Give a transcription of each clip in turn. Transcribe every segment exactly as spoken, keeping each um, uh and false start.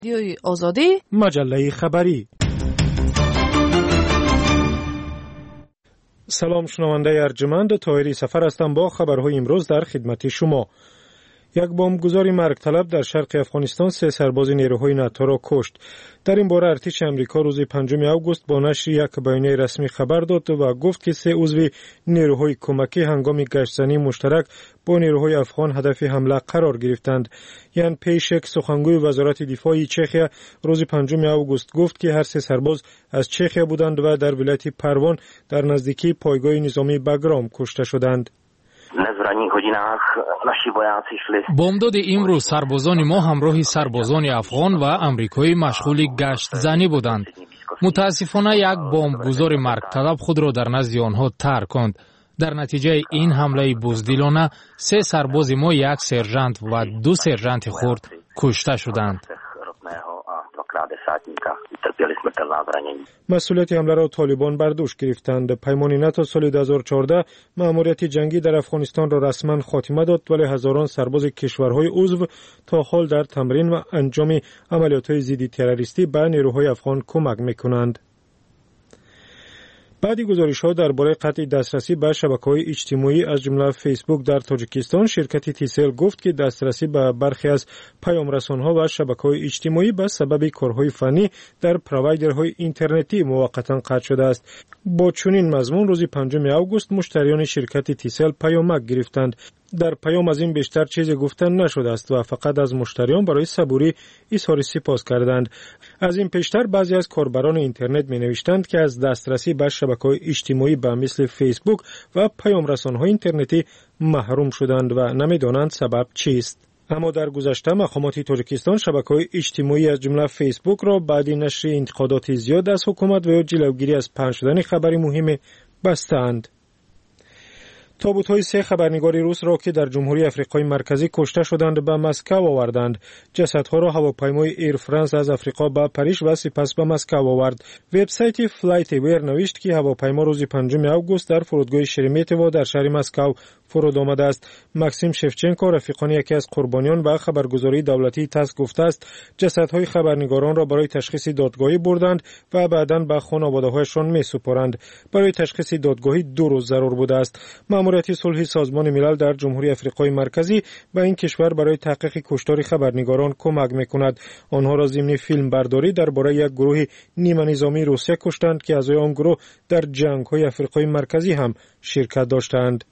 رادیوی آزادی، مجله خبری. سلام شنونده ارجمند، طاهری سفر هستم با خبرهای امروز در خدمت شما. یک بمبگذار مرگ طلب در شرق افغانستان سه سرباز نیروهای ناتو را کشت. در این باره ارتش امریکا روز پنجم آگوست با نشر یک بیانیه رسمی خبر داد و گفت که سه عضو نیروهای کمکی هنگام گشتزنی مشترک با نیروهای افغان هدف حمله قرار گرفتند. یان پیشک، سخنگوی وزارت دفاع چخیا، روز پنجم آگوست گفت که هر سه سرباز از چخیا بودند و در ولایت پروان در نزدیکی پایگاه نظامی بگرام کشته شدند. بامداد امروز سربازان ما همراه سربازان افغان و امریکایی مشغول گشت زنی بودند. متاسفانه یک بمبگذار مرگ طلب خود را در نزد آنها ترک کند. در نتیجه این حمله بزدلانه سه سرباز ما، یک سرژانت و دو سرژانت خرد کشته شدند. مسئولیت حمله را طالبان بر دوش گرفتند. پیمان ناتو سال دو هزار و چهارده مأموریت جنگی در افغانستان را رسما خاتمه داد، ولی هزاران سرباز کشورهای عضو تا حال در تمرین و انجام عملیات‌های ضد تروریستی به نیروهای افغان کمک می‌کنند. بعد گزارش‌ها درباره قطع دسترسی به شبکه‌های اجتماعی از جمله فیسبوک در تاجیکستان، شرکت تیسل گفت که دسترسی به برخی از پیام‌رسان‌ها و شبکه‌های اجتماعی به سبب کارهای فنی در پروایدرهای اینترنتی موقتاً قطع شده است. با چنین مضمون روز پنجم آگوست مشتریان شرکت تیسل پیامک گرفتند. در پیام از این بیشتر چیزی گفتن نشده است و فقط از مشتریان برای صبوری اظهار سپاس کردند. از این پیشتر بعضی از کاربران اینترنت می نوشتند که از دسترسی به شبکه‌های اجتماعی به مثل فیسبوک و پیام رسان‌های اینترنتی محروم شدند و نمی‌دانند سبب چیست. اما در گذشته مقامات تاجیکستان شبکه‌های اجتماعی از جمله فیسبوک را بعد نشر انتقادات زیاد از حکومت و جلوگیری از پخش شدن خبری مهم بستند. تابوت‌های سه خبرنگار روس را که در جمهوری آفریقای مرکزی کشته شدند به مسکو آوردند. جسدها را هواپیمای ایر فرانس از آفریقا به پاریس و سپس به مسکو آورد. وبسایت فلایت اویر نوشت که هواپیما روز پنجم آگوست در فرودگاه شرمیتوو در شهر مسکو فرود آمده است. ماکسیم شفچنکو، رفیقان یکی از قربانیان به خبرگزاری دولتی تاس گفته است جسدهای خبرنگاران را برای تشخیص دادگاهی بردند و بعداً به خانواده‌هایشان می‌سپارند. برای تشخیص دادگاهی دو روز ضرور بوده است. مأموریت صلح سازمان ملل در جمهوری آفریقای مرکزی به این کشور برای تحقیق کشتار خبرنگاران کمک می‌کند. آنها را ضمن فیلم برداری درباره یک گروه نیمه نظامی روسیه کشتند که اعضای آن گروه در جنگ‌های آفریقای مرکزی هم شرکت داشتند.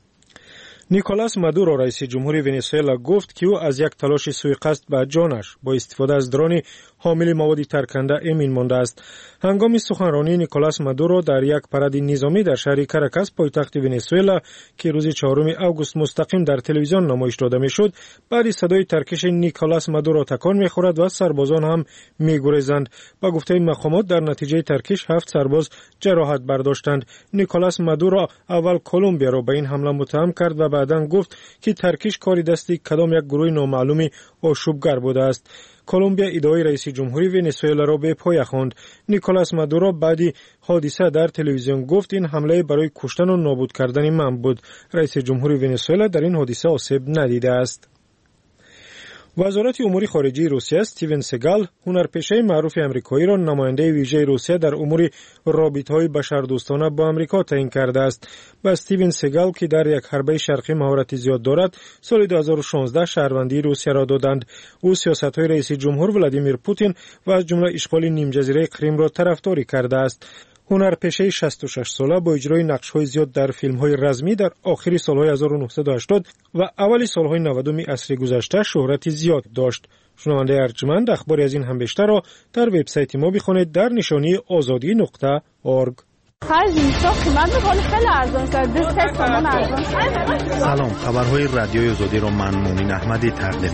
نیکولاس مادورو، رئیس جمهوری ونزوئلا، گفت که او از یک تلاش سوءقصد به جانش با استفاده از درون حامل مواد ترکنده امین مانده است. هنگام سخنرانی نیکولاس مادورو در یک پرد نظامی در شهر کاراکاس پایتخت ونزوئلا که روز چهارم آگوست مستقیم در تلویزیون نمایش داده میشد، بعد صدای ترکش نیکولاس مادورو تکان میخورد و سربازان هم میگریزند. با گفته مقامات در نتیجه ترکش هفت سرباز جراحت برداشتند. نیکولاس مادورو اول کلمبیا را به این حمله متهم کرد و بعداً گفت که ترکش کاری دستی کدام یک گروه نامعلوم آشوبگر بوده است. کلمبیا ادعای رئیس جمهوری ونزوئلا را به پای خواند. نیکولاس مادورو بعد حادثه در تلویزیون گفت این حمله برای کشتن و نابود کردن من بود. رئیس جمهوری ونزوئلا در این حادثه آسیب ندیده است. وزارت امور خارجه روسیه استیون سگال، هنرپیشه معروف آمریکایی را نماینده ویژه روسیه در امور رابطه‌های بشردوستانه با آمریکا تعیین کرده است. با استیون سگال که در یک حربه شرقی مهارت زیاد دارد، سال دو هزار و شانزده شهروندی روسیه را دادند. او سیاست‌های رئیس جمهور ولادیمیر پوتین و از جمله اشغال نیم جزیره کریم را طرفداری کرده است. هنرپیشه شصت و شش ساله با اجرای نقش‌های زیاد در فیلم‌های رزمی در آخر سال‌های هزار و نهصد و هشتاد و اوایل سال‌های نود عصر گذشته شهرت زیاد داشت. شنونده ارجمند، اخباری از این هم بیشتر را در وبسایت ما بخوانید در نشانی آزادی نقطه اورگ. سلام، خبرهای رادیوی آزادی را من مومن احمدی تقدیم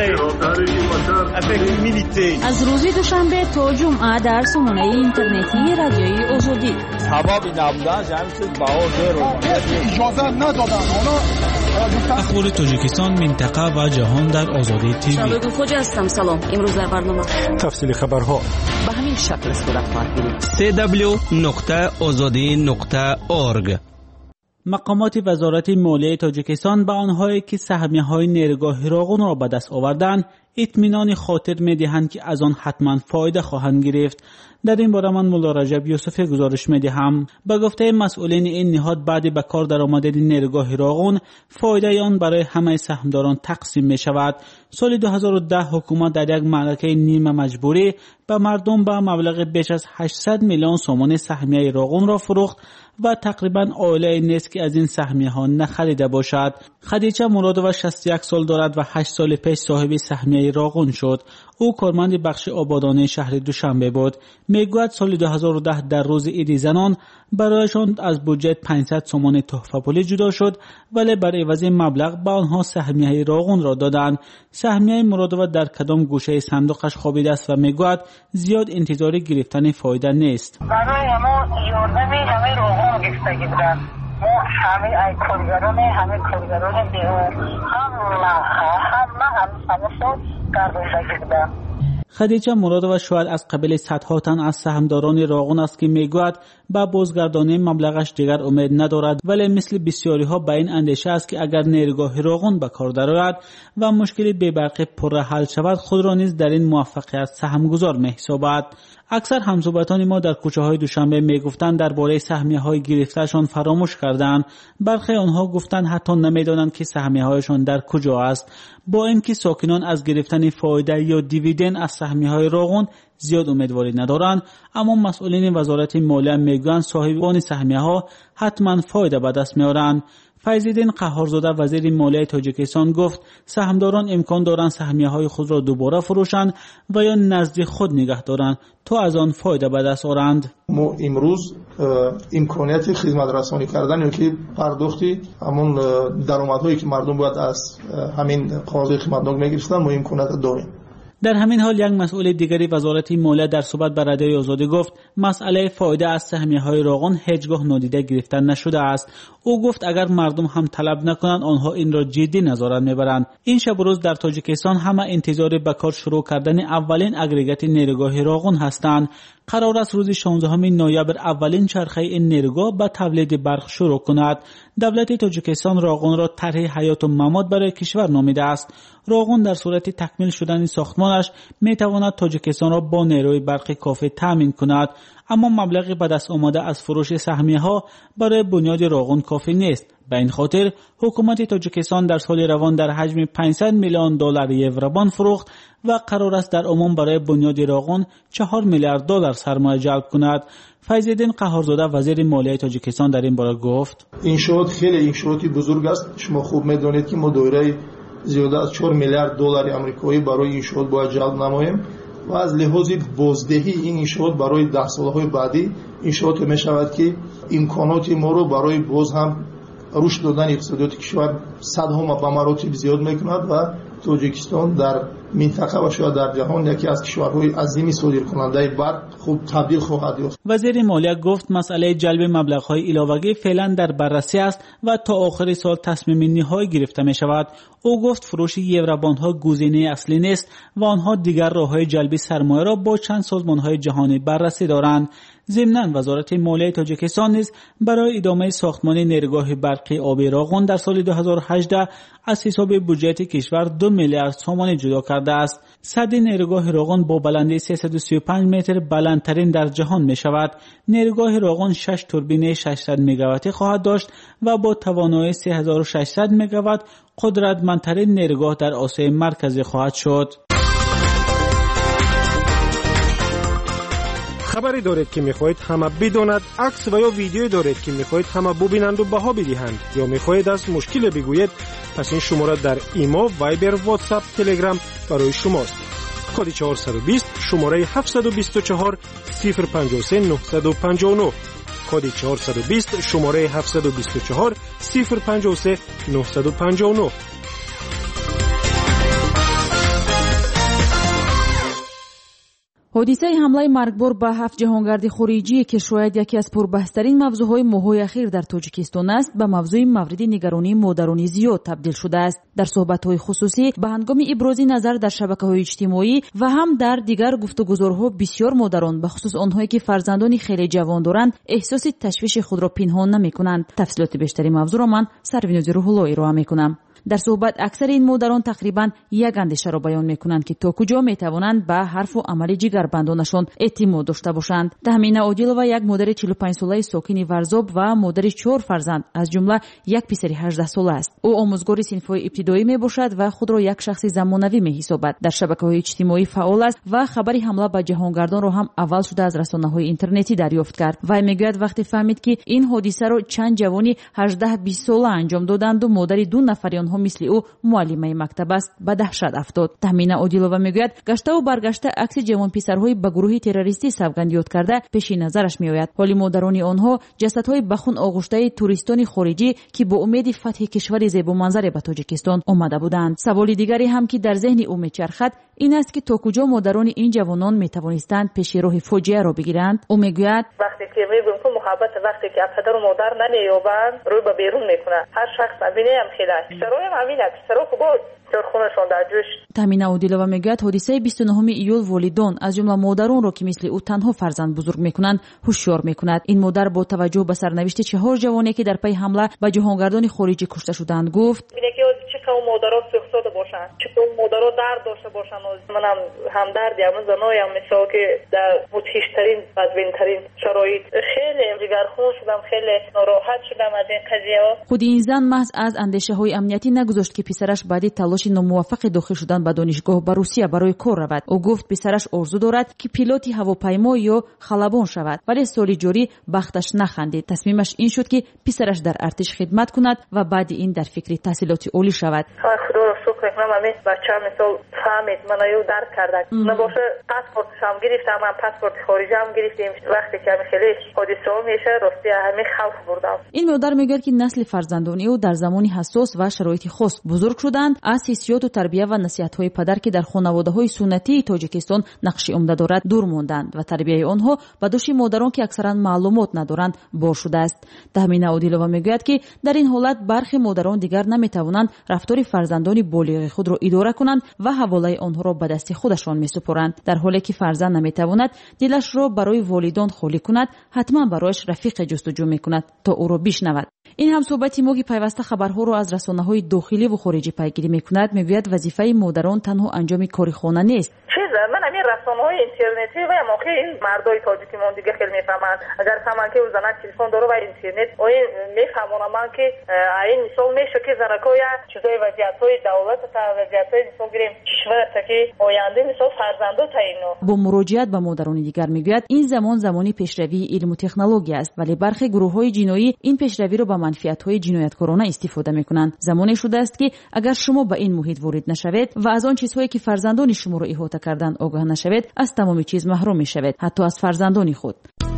می‌کنم. از روز دوشنبه تا جمعه در سامانه اینترنتی رادیوی آزادی. سببی نبودن جمعیت بهادر رو اجازه ندادن. اخبار تاجیکستان، منطقه و جهان در آزادی تیوی. شبکه خوجا هستم. سلام. امروز در برنامه تفصیل خبرها به همین شکل صورت خواهد سی دبلیو نقطه آزادی نقطه اورگ. مقامات وزارت مالیه تاجیکستان به آنهایی که سهمیه‌های نیرگاه راغون را به دست آوردند اطمینان خاطر می‌دهند که از آن حتما فایده خواهند گرفت. در این باره من مولا رجب یوسفی گزارش می‌دهم. به گفته مسئولین این نهاد، بعد به کار درآمدن نیروگاه راغون فایده آن برای همه سهامداران تقسیم می‌شود. سال دو هزار و ده حکومت در یک معرکه نیمه مجبوری به مردم به مبلغ بیش از هشتصد میلیون سوم سهمیه راغون را فروخت و تقریبا عائله نیست که از این سهمیه ها نخریده باشد. خدیجه مرادова شصت و یک سال دارد و هشت سال پیش صاحب سهمیه راغون شد. او کارمند بخش آبادانه شهر دوشنبه بود. میگوید سال دو هزار و ده در روز عید زنان برایشان از بودجه پانصد سوم تحفه پولی جدا شد، ولی بر عوض مبلغ به آنها سهمیه راغون را دادند. سهمیه مرادова در کدام گوشه صندوقش خوابیده است و میگوید زیاد انتظار گرفتن فایده نیست. برای ما یاردم همه راغون گرفته بودند. ما همه ای کارگران همه کارگران بیرون هم هم هم همه کارگران بودند. خدیجه مرادова شاید از قبل صدها تن از سهامداران راغون است که میگوید با بازگردانی مبلغش دیگر امید ندارد، ولی مثل بسیاری ها به این اندیشه است که اگر نیروگاه راغون به کار درآید و مشکل بی‌برقی پر حل شود، خود را نیز در این موفقیت سهمگذار می‌حسابد. اکثر همصحبتان ما در کوچه های دوشنبه میگفتند درباره سهمیه های گرفتهشان فراموش کردند. برخی آنها گفتند حتی نمیدانند که سهمیه هایشان در کجا است. با اینکه ساکنان از گرفتن فایده یا دیویدند از سهمیه های راغون زیاد امیدواری ندارند، اما مسئولین وزارت مالیه میگویند صاحبان سهمیه ها حتما فایده به دست میارند. فیض‌الدین قهارزاده وزیر مالیه تاجیکستان گفت سهامداران امکان دارند سهمیه های خود را دوباره فروشند و یا نزد خود نگه دارند تا از آن فایده به دست آورند. ما امروز امکانیت خدمت رسانی کردن یا که پرداختی همون درآمدهایی که مردم باید از همین قاضی خدمتنامه میگرفتن ما امکانیت داریم. در همین حال یک مسئول دیگری وزارت مالیه در صحبت با رادیوی آزادی گفت مسئله فایده از سهمیه های راغون هیچگاه نادیده گرفته نشده است. او گفت اگر مردم هم طلب نکنند آنها این را جدی نظارت میبرند. این شب و روز در تاجیکستان همه انتظار به کار شروع کردن اولین اگریگات نیروگاه راغون هستند. قرار است روز شانزدهم نوامبر اولین چرخه این نیروگاه به تولید برق شروع کند. دولت تاجیکستان راغون را طرح حیات و ممات برای کشور نامیده است. راغون در صورت تکمیل شدن ساختمانش می تواند تاجیکستان را با نیروی برق کافی تامین کند، اما مبلغی به دست آمده از فروش سهمیه ها برای بنیاد راغون کافی نیست. به این خاطر حکومت تاجیکستان در سال روان در حجم پانصد میلیون دلار یورو فروخت و قرار است در عموم برای بنیاد راغون چهار میلیارد دلار سرمایه جلب کند. فیض‌الدین قهارزاده وزیر مالیه تاجیکستان در این باره گفت انشاءات خیلی انشاءاتی بزرگ است. شما خوب میدونید که ما دایره زیاده از چهار میلیارد دلار آمریکایی برای انشاءات باید جلب نماییم و از لحاظ بازدهی این انشاءات برای ده سالهای بعدی انشاءات می شود که امکانات ما رو برای باز هم رشد دادن اقتصادیات کشور صدها به مراتب زیاد میکند و تاجیکستان در منطقه و شاید در جهان یکی از کشورهای عظیمی صادرکننده برق خوب تبدیل خواهد یافت. وزیر مالیه گفت مسئله جلب مبلغ‌های علاوه‌ای فعلا در بررسی است و تا آخر سال تصمیم نهایی گرفته می شود. او گفت فروش یورباندها گزینه اصلی نیست و آنها دیگر راه‌های جلب سرمایه را با چند سازمان‌های جهانی بررسی دارند. ضمناً وزارت مالیه تاجیکستان نیز برای ادامه ساختمان نیروگاه برقی آبی راغون در سال دو هزار و هجده از حساب بودجه کشور دو میلیارد تومان جدا کرده است. سد نیروگاه راغون با بلندی سیصد و سی و پنج متر بلندترین در جهان می شود. نیروگاه راغون شش توربین ششصد مگاوات خواهد داشت و با توانایی سه هزار و ششصد مگاوات قدرتمندترین نیروگاه در آسیای مرکزی خواهد شد. خبری دارید که میخواهید همه بداند، عکس و یا ویدیو دارید که میخواهید همه ببینند و بها بدهند، یا میخواهید از مشکل بگویید، پس این شماره در ایما، وایبر، واتساپ، تلگرام برای شماست. کد چهارصد و بیست شماره هفتصد و بیست و چهار صفر پنجاه و سه نهصد و پنجاه و نه. کد چهارصد و بیست شماره هفتصد و بیست و چهار صفر پنجاه و سه نهصد و پنجاه و نه. حادثه حمله مرگبار به هفت جهانگرد خارجی که شاید یکی از پربحث‌ترین موضوعهای ماه‌های اخیر در تاجیکستان است، به موضوع مورد نگرانی مادران زیاد تبدیل شده است. در صحبت‌های خصوصی به هنگام ابراز نظر در شبکه‌های اجتماعی و هم در دیگر گفتگوزارها بسیار مادران، به خصوص آنهایی که فرزندان خیلی جوان دارند، احساس تشویش خود را پنهان نمی‌کنند. تفصیلات بیشتری موضوع را من سروینوز روح الله ارائه می‌کنم. در صحبت اکثر این مادران تقریبا یک اندیشه را بیان میکنند که تا کجا میتوانند به حرف و عمل جگربندانشان اعتماد داشته باشند. تهمینه عادلова یک مادر چهل و پنج ساله ساکن ورزاب و مادر چهار فرزند از جمله یک پسر هجده ساله است. او آموزگار صنف‌های ابتدایی میباشد و خود را یک شخص زمانوی میحسابد. در شبکه‌های اجتماعی فعال است و خبری حمله به جهانگردان را هم اول شده از رسانه‌های اینترنتی دریافت کرد. و میگوید وقتی فهمید که این حادثه را چند جوانی هجده بیست ساله انجام دادند و مادر دو نفری آنها مثل او معلمه مکتب است به دهشت افتاد. تهمینه عادلова میگوید گشته و برگشته عکس جوان پسرهای به گروه تروریستی سوگند یاد کرده پیش نظرش میآید. حالی مادران آنها جسدهای به خون آغشته توریستان خارجی که با امید فتح کشور زیبا منظره به تاجیکستان آمده بودند. سوال دیگری هم که در ذهن او میچرخد این است که تا کجا مادران این جوانان میتوانستند پیش راه فاجعه را بگیرند. او میگوید وقتی که میگم که محبت وقتی که پدر و مادر نمییابند روی به بیرون میکنه. هر شخص ببینه هم خیلی پسرای هم همین است. پسرا که با خونشون در جوش. تهمینه عادلова میگوید حادثه بیست و نهم ایول والدان از جمله مادران را که مثل او تنها فرزند بزرگ میکنند هوشیار میکند. این مادر با توجه به سرنوشت چهار جوانی که در پی حمله به جهانگردان خارجی کشته شدند گفت اینه که چه که مادرها سوختاده باشن، چه که مادرها درد داشته باشن. منم همدردیم زنایم مثلا که در متیشترین بدبینترین شرایط خیلی جگرخون شدم، خیلی ناراحت شدم از این قضیه. خود این زن محض از اندیشه های امنیتی نگذاشت که پسرش بعد تلاش ناموفق داخل شدن به دانشگاه به روسیه برای کار رود. او گفت پسرش آرزو دارد که پیلوت هواپیما یا خلبان شود، ولی سال جاری بختش نخندید. تصمیمش این شد که پسرش در ارتش خدمت کند و بعد این در فکر تحصیلات عالی شود. خدا را شکر کنم همین بچه‌م مثال فهمید من ایو درک کرده. نباشه پاسپورتش هم گرفتم، من پاسپورت خارجی هم گرفتیم. وقتی که خیلی حادثه میشه راستی همین خوف بردم. این مادر میگه که نسل فرزندان او در زمانی حساس و شرایط خاص بزرگ شدند. از حسیات و تربیت و نصیحت‌های پدر که در خانواده‌های سنتی تاجیکستان نقش عمده دارد دور ماندند و تربیت آنها به دوش مادران که اکثرا معلومات ندارند بار شده است. تهمینه عادلова میگوید که در این حالت برخی مادران دیگر نمیتوانند رفتار فرزندان بالغ خود را اداره کنند و حواله آنها را به دست خودشان میسپارند. در حالی که فرزند نمیتواند دلش را برای والدان خالی کند، حتما برایش رفیق جستجو میکند تا او را بشنود. این هم صحبتی ما که پیوسته خبرها را از رسانه‌های داخلی و خارجی پیگیری میکند میگوید وظیفه مادران تنها انجام کار خانه نیست. چیز من همین رسانه‌های اینترنتی و موقع این مردای تاجیکی من دیگه خیلی میفهمند. اگر فهمن که زنک تلفن داره و اینترنت و میفهمونم من که این مثال میشه که زنکای چیزای وضعیت‌های دولت تا وضعیت‌های مثال گیریم کشور تا که آینده مثال فرزندو تعیینو. با مراجعت به مادران دیگر میگوید این زمان زمانی پیشروی علم و تکنولوژی است، ولی برخی گروه‌های جنایی این پیشروی را به منفعت‌های جنایتکارانه استفاده می‌کنند. زمانی شده است که اگر شما به این محیط وارد نشوید و از آن چیزهایی که فرزندان شما را احاطه کردند آگاه نشوید، از تمام چیز محروم می‌شوید، حتی از فرزندان خود.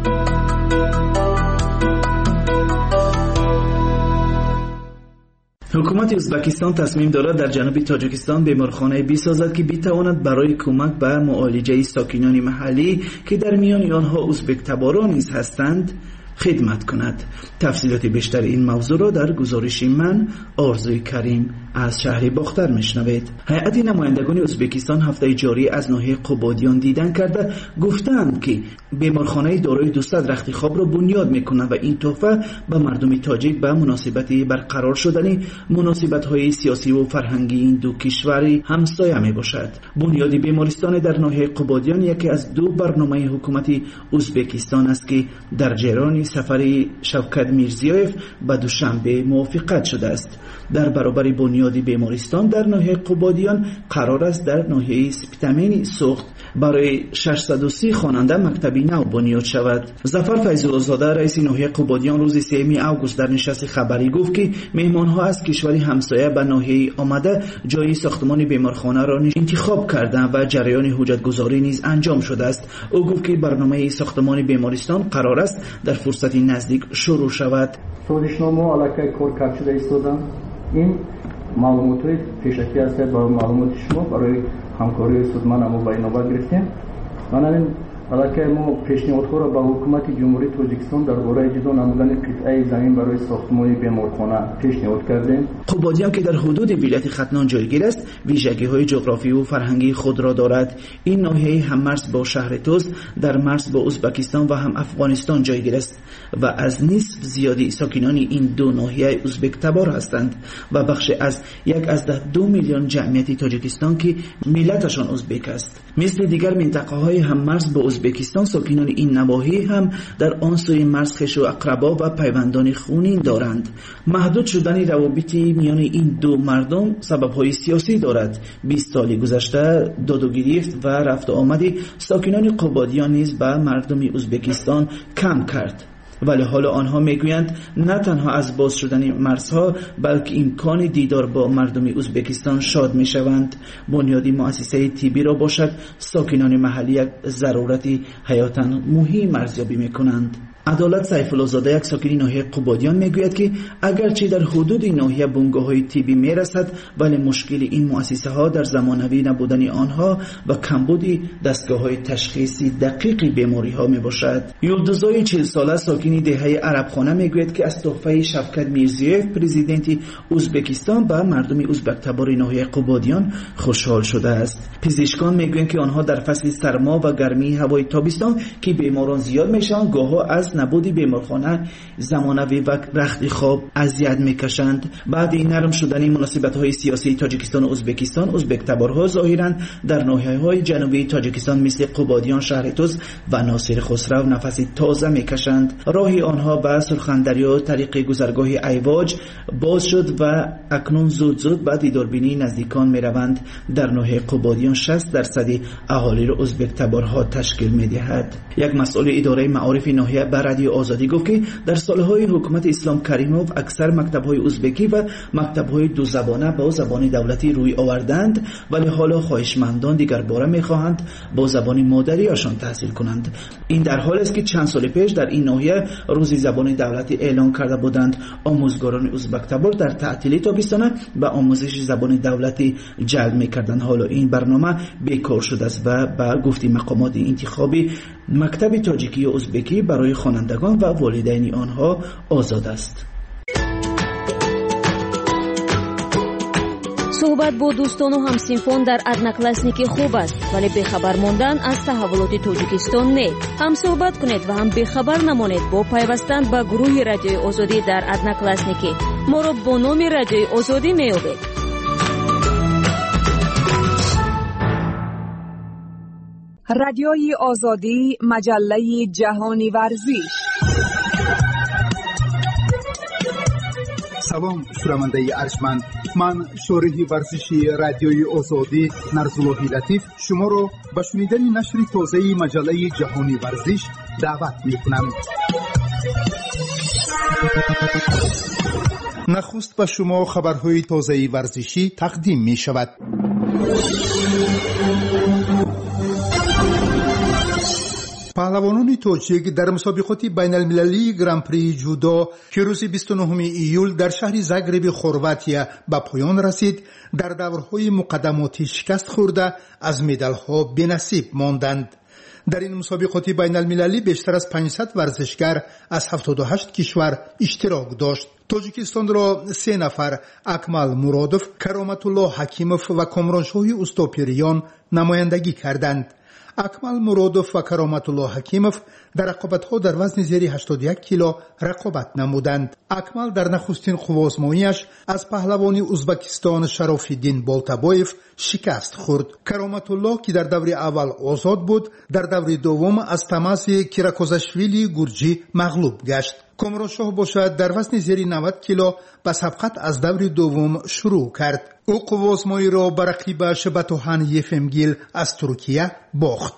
حکومت ازبکستان تصمیم دارد در جنوب تاجیکستان بیمارخانه بسازد که بتواند برای کمک به معالجه ساکنان محلی که در میان آنها ازبک تباران نیز هستند خدمت کند. تفصیلات بیشتر این موضوع را در گزارش من آرزوی کریم از شهر باختر میشنوید. هیئت نمایندگان ازبکستان هفته جاری از ناحیه قبادیان دیدن کرده گفتند که بیمارخانه دارای دویست رخت خواب را بنیاد میکند و این تحفه به مردم تاجیک به مناسبت برقرار شدن مناسبت‌های سیاسی و فرهنگی این دو کشور همسایه میباشد. بنیاد بیمارستان در ناحیه قبادیان یکی از دو برنامه حکومت ازبکستان است که در جریان سفر شوکت میرزیوف به دوشنبه موافقت شده است. در برابر بنیاد بیمارستان در ناحیه قبادیان قرار است در ناحیه سپتامین سوخت برای ششصد و سی خواننده مکتبی نو بنیاد شود. ظفر فیض‌الله زاده رئیس ناحیه قبادیان روز سوم آگوست در نشست خبری گفت که مهمانها از کشوری همسایه به ناحیه آمده جای ساختمان بیمارخانه را انتخاب کردند و جریان حجت گذاری نیز انجام شده است. او گفت که برنامه ساختمان بیمارستان قرار است در فرصت نزدیک شروع شود. سازشنامه علاقه کار کارشده ایستادم. این معلوماتی پیشکی است با معلومات شما برای همکاری سودمند اما بین‌المللی گرفتیم. بنابراین البته ما پیشنهادها را به حکومت جمهوری تاجیکستان درباره اجرا نمودن قطعه زمین برای ساختمان بیمارخانه پیشنهاد کردیم. قبادیان که در حدود ولایت ختنان جایگیر است، ویژگی‌های جغرافیایی و فرهنگی خود را دارد. این ناحیه هم مرز با شهر توز، در مرز با ازبکستان و هم افغانستان جایگیر است و از نصف زیادی ساکنان این دو ناحیه ازبک تبار هستند و بخش از یک از ده دو میلیون جمعیت تاجیکستان که ملتشان ازبک است. مثل دیگر منطقه‌های هم مرز با ازبکستان، ساکنان این نواحی هم در آن سوی مرز خویش و اقربا و پیوندان خونین دارند. محدود شدن روابط میان این دو مردم سبب‌های سیاسی دارد. بیست سال گذشته داد و گریخت و رفت و آمد ساکنان قبادیان نیز به مردم ازبکستان کم کرد. ولی حالا آنها میگویند نه تنها از باز شدن مرزها بلکه امکان دیدار با مردم ازبکستان شاد میشوند. بنیادی مؤسسه تیبی را باشد ساکنان محلی یک ضرورتی حیاتاً مهم ارزیابی میکنند. عدالت سیفالله زاده، یک ساکن ناحیه قبادیان، میگوید که اگرچه در حدود این ناحیه بنگاه‌های طبی میرسد ولی مشکل این مؤسسه ها در زمانوی نبودن آنها و کمبود دستگاه‌های تشخیصی دقیق بیماری ها میباشد. یلدزای چهل ساله ساکن دهه عربخانه میگوید که از تحفه شفکت میرزیوف پرزیدنت ازبکستان به مردم ازبک تبار ناحیه قبادیان خوشحال شده است. پزشکان میگویند که آنها در فصل سرما و گرمی هوای تابستان که بیماران زیاد میشوند گاه‌ها از نبودی بیمارخانه زمانوی و رخت خواب اذیت میکشند. بعد این نرم شدن مناسبت‌های سیاسی تاجیکستان و ازبکستان، ازبک تبارها ظاهراً در ناحیه‌های جنوبی تاجیکستان مثل قبادیان، شهر توز و ناصر خسرو نفس تازه میکشند. راه آنها به سرخندریا طریق گذرگاه ایواج باز شد و اکنون زود زود به دیداربینی نزدیکان میروند. در ناحیه قبادیان شصت درصد اهالی را ازبک تبارها تشکیل میدهد. یک مسئول اداره معارف ناحیه بر رادیو آزادی گفت که در سالهای حکومت اسلام کریموف اکثر مکتب‌های ازبکی و مکتب‌های دو زبانه با زبان دولتی روی آوردند، ولی حالا خواهشمندان دیگر باره می‌خواهند با زبان مادریشان تحصیل کنند. این در حالی است که چند سال پیش در این ناحیه روز زبان دولتی اعلان کرده بودند. آموزگاران ازبک تبار در تعطیلی تابستانه به آموزش زبان دولتی جلب می‌کردند. حالا این برنامه بیکار شده است و به گفته مقامات انتخابی مکتب تاجیکی و ازبکی برای خوانندگان و والدین آنها آزاد است. صحبت با دوستان و همسینفان در ادناکلاسنیکی خوب است، ولی بخبر ماندن از تحولات تاجیکستان نه. هم صحبت کنید و هم بخبر نمانید با پیوستن به گروه رادیوی آزادی در ادناکلاسنیکی. ما را با نام رادیوی آزادی میابید. رادیوی آزادی، مجله جهانی ورزش. سلام شنونده ارجمند، من شارح ورزشی رادیوی آزادی نرزاللهی لطیف شما رو به شنیدن نشر تازه مجله جهانی ورزش دعوت میکنم. نخست به شما خبرهای تازه ورزشی تقدیم می شود. پهلوانان تاجیک در مسابقات بین المللی گران پری جودو که روز بیست و نهم ایول در شهر زاگرب کرواتیا به پایان رسید، در دورهای مقدماتی شکست خورده از مدال‌ها بی‌نصیب ماندند. در این مسابقات بین المللی بیشتر از پانصد ورزشگر از هفتاد و هشت کشور اشتراک داشت. تاجیکستان را سه نفر اکمال مرادوف، کرامت الله حکیموف و کامرانشاه استوپیریان نمایندگی کردند. اکمال مرادوف و کرامت الله حکیموف در رقابت‌ها در وزن زیر هشتاد و یک کیلو رقابت نمودند. اکمال در نخستین قوازمایی‌اش از پهلوان ازبکستان شراف‌الدین بالتابویف شکست خورد. کرامت الله که در دور اول آزاد بود، در دور دوم از تماس کیراکوزاشویلی گورجی مغلوب گشت. کامرانشاه باشد در وزن زیر نود کیلو به سبقت از دور دوم شروع کرد. او قوازمایی را بر رقیبش باتوهان یفمگیل از ترکیه باخت.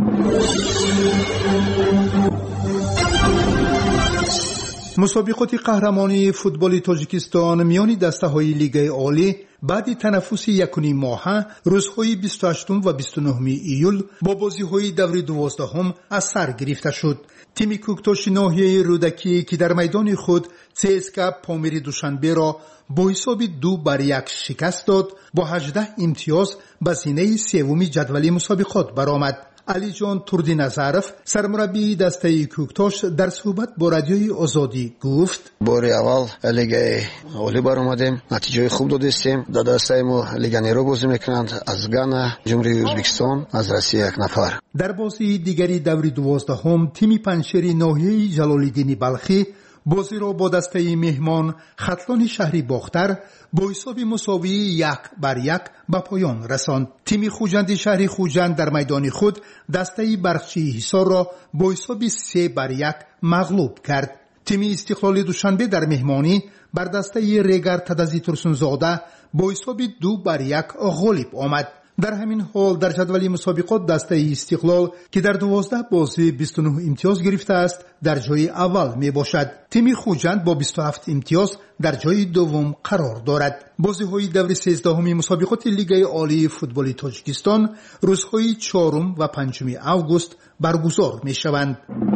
مسابقات قهرمانی فوتبال تاجیکستان میان دسته‌های لیگ عالی بعد تنفس یک و نیم ماه روزهای بیست و هشت و بیست و نه ایول با بازی‌های دور دوازدهم از سر گرفته شد. تیم کوکتاش ناحیه رودکی که در میدان خود سی اس کے پامیر دوشنبه را با حساب دو بر یک شکست داد، با هجده امتیاز به زینه سوم جدول مسابقات برآمد. علیجان تردینظرف سرمربی دسته کوکتاش در صحبت با رادیوی آزادی گفت بار اول لیگ اولی بار اومدیم، نتیجه خوب دادیم. در دسته ما لیگانیرو بازی میکنند، از گانا، جمهوری ازبکستان، از روسیه یک نفر. در بازی دیگری دوری دوازدهم تیم پنشری ناحیه جلال‌الدین بلخی بازی را با دسته مهمان خطلان شهری باختر با حساب مساوی یک بر یک به پایان رساند. تیم خوجند شهری خوجند در میدان خود دسته برخچی حصار را با حساب سه بر یک مغلوب کرد. تیم استقلال دوشنبه در مهمانی بر دسته ریگر تدزی ترسونزاده با حساب دو بر یک غالب آمد. در همین حال در جدول مسابقات دسته استقلال که در دوازده بازی بیست و نه امتیاز گرفته است در جای اول می باشد. تیم خوجند با بیست و هفت امتیاز در جای دوم قرار دارد. بازی های دور سیزدهم مسابقات لیگ عالی فوتبال تاجیکستان روزهای چهارم و پنجم آگوست برگزار می شوند.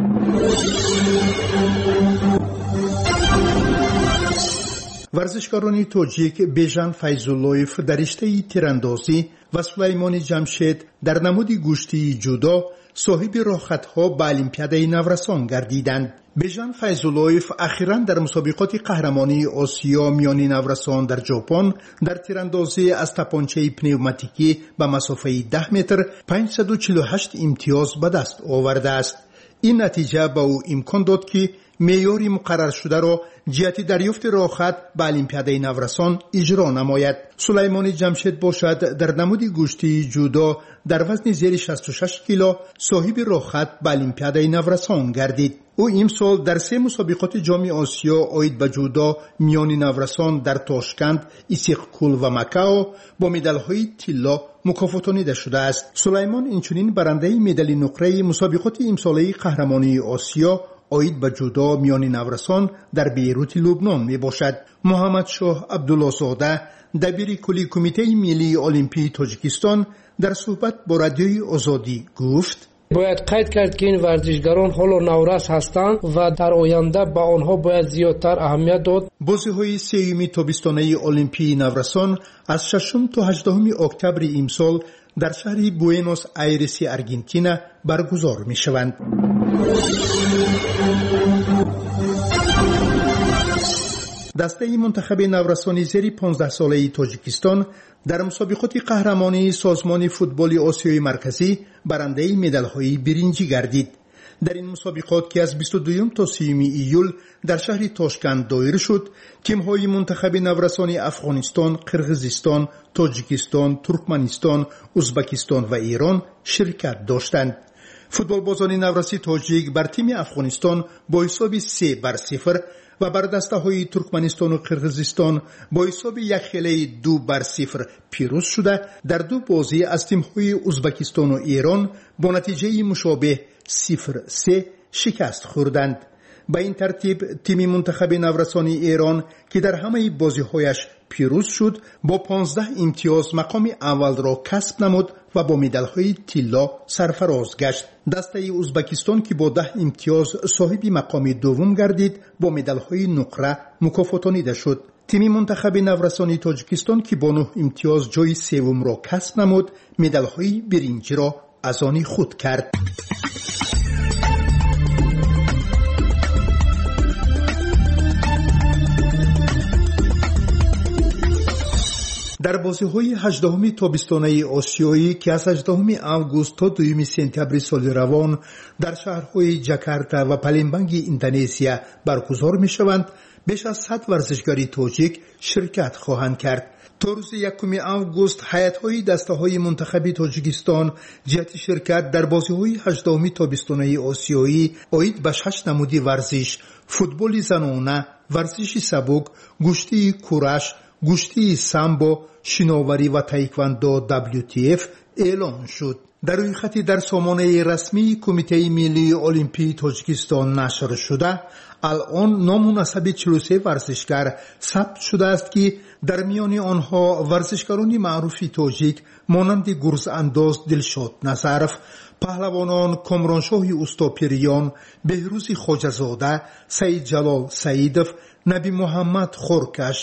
ورزشکاران تاجیک بیژن فیض‌اللهیف در رشته تیراندازی و سلیمان جمشید در نماد گشتی جودو صاحب راهخطها به المپیادهای نورسان گردیدند. بیژن فیض‌اللهیف اخیراً در مسابقات قهرمانی آسیا میانی نورسان در ژاپن در تیراندازی از تپانچه پنوماتیکی به مسافه ده متر پانصد و چهل و هشت امتیاز به دست آورده است. این نتیجه به او امکان داد که معیاری مقرر شده را جهت دریافت راهخط به المپیادهای نورسان اجرا نماید. سلیمان جمشید باشد در نماد گشتی جودو در وزن زیر شصت و شش کیلو صاحب راهخط به المپیادهای نورسان گردید. او امسال در سه مسابقات جام آسیا آید به جودو میانی نورسان در تاشکند، ایسیقکول و مکاو با مدال‌های طلا مکافاتانیده شده است. سلیمان اینچنین برنده مدال نقره مسابقات امساله قهرمانی آسیا آید به جودو میانی نورسان در بیروت لبنان می باشد. محمد شاه عبدالله زاده دبیر کلی کمیته ملی المپی تاجیکستان در صحبت با رادیوی آزادی گفت باید قید کرد که این ورزشگران حالا نورس هستند و در آینده به آنها باید زیادتر اهمیت داد. بازی‌های سیوم تابستانه المپی نورسان از ششم تا هجدهم اکتبر امسال در شهر بوئنوس آیرس آرژانتین برگزار می‌شوند. دسته منتخب نورسانی زیر پانزده ساله تاجیکستان در مسابقات قهرمانی سازمان فوتبال آسیای مرکزی برنده مدال‌های برنجی گردید. در این مسابقات که از بیست و دوم تا سیوم ایول در شهر تاشکند دایر شد، تیم‌های منتخب نورسانی افغانستان، قرقیزستان، تاجیکستان، ترکمنستان، ازبکستان و ایران شرکت داشتند. فوتبال بازان نورسی تاجیک بر تیم افغانستان با حساب سه بر صفر و بر دسته های ترکمنستان و قرقیزستان با حساب یک خیلی دو بر صفر پیروز شده در دو بازی از تیم های ازبکستان و ایران با نتیجه مشابه صفر سه شکست خوردند. به این ترتیب تیم منتخب نورسانی ایران که در همه بازی هایش پیروز شد با پانزده امتیاز مقام اول را کسب نمود و با مدال‌های طلا سرفراز گشت. دسته ازبکستان که با ده امتیاز صاحب مقام دوم گردید با مدال‌های نقره مکافاتانیده شد. تیم منتخب نورسانی تاجیکستان که با نه امتیاز جای سوم را کسب نمود مدال‌های برنجی را از آن خود کرد. در بازی‌های هجدهم تابستانه آسیایی که از هجدهم آگوست تا دوم سپتامبر سال روان در شهرهای جاکارتا و پالمبانگ اندونزیا برگزار می‌شوند، بیش از صد ورزشکار تاجیک شرکت خواهند کرد. تا روز یکم آگوست هیئت‌های دسته‌های منتخب تاجیکستان جهت شرکت در بازی‌های هجدهم تابستانه آسیایی آید به شش نمود ورزش: فوتبال زنانه، ورزش سبک، گشتی کورش، گشتی سامبو، شناوری و تایکواندو دبلیو تی اف اعلان شد. در روی خطی در سامانه رسمی کمیته ملی المپی تاجیکستان نشر شده، الان نام و نسب چهل و سه ورزشکار ثبت شده است که در میان آنها ورزشکاران معروف تاجیک مانند گرز انداز دلشاد نظرف، پهلوانان کامرانشاه استاپیریان، بهروز خواجه‌زاده، سید جلال سیدف، نبی محمد خورکشف،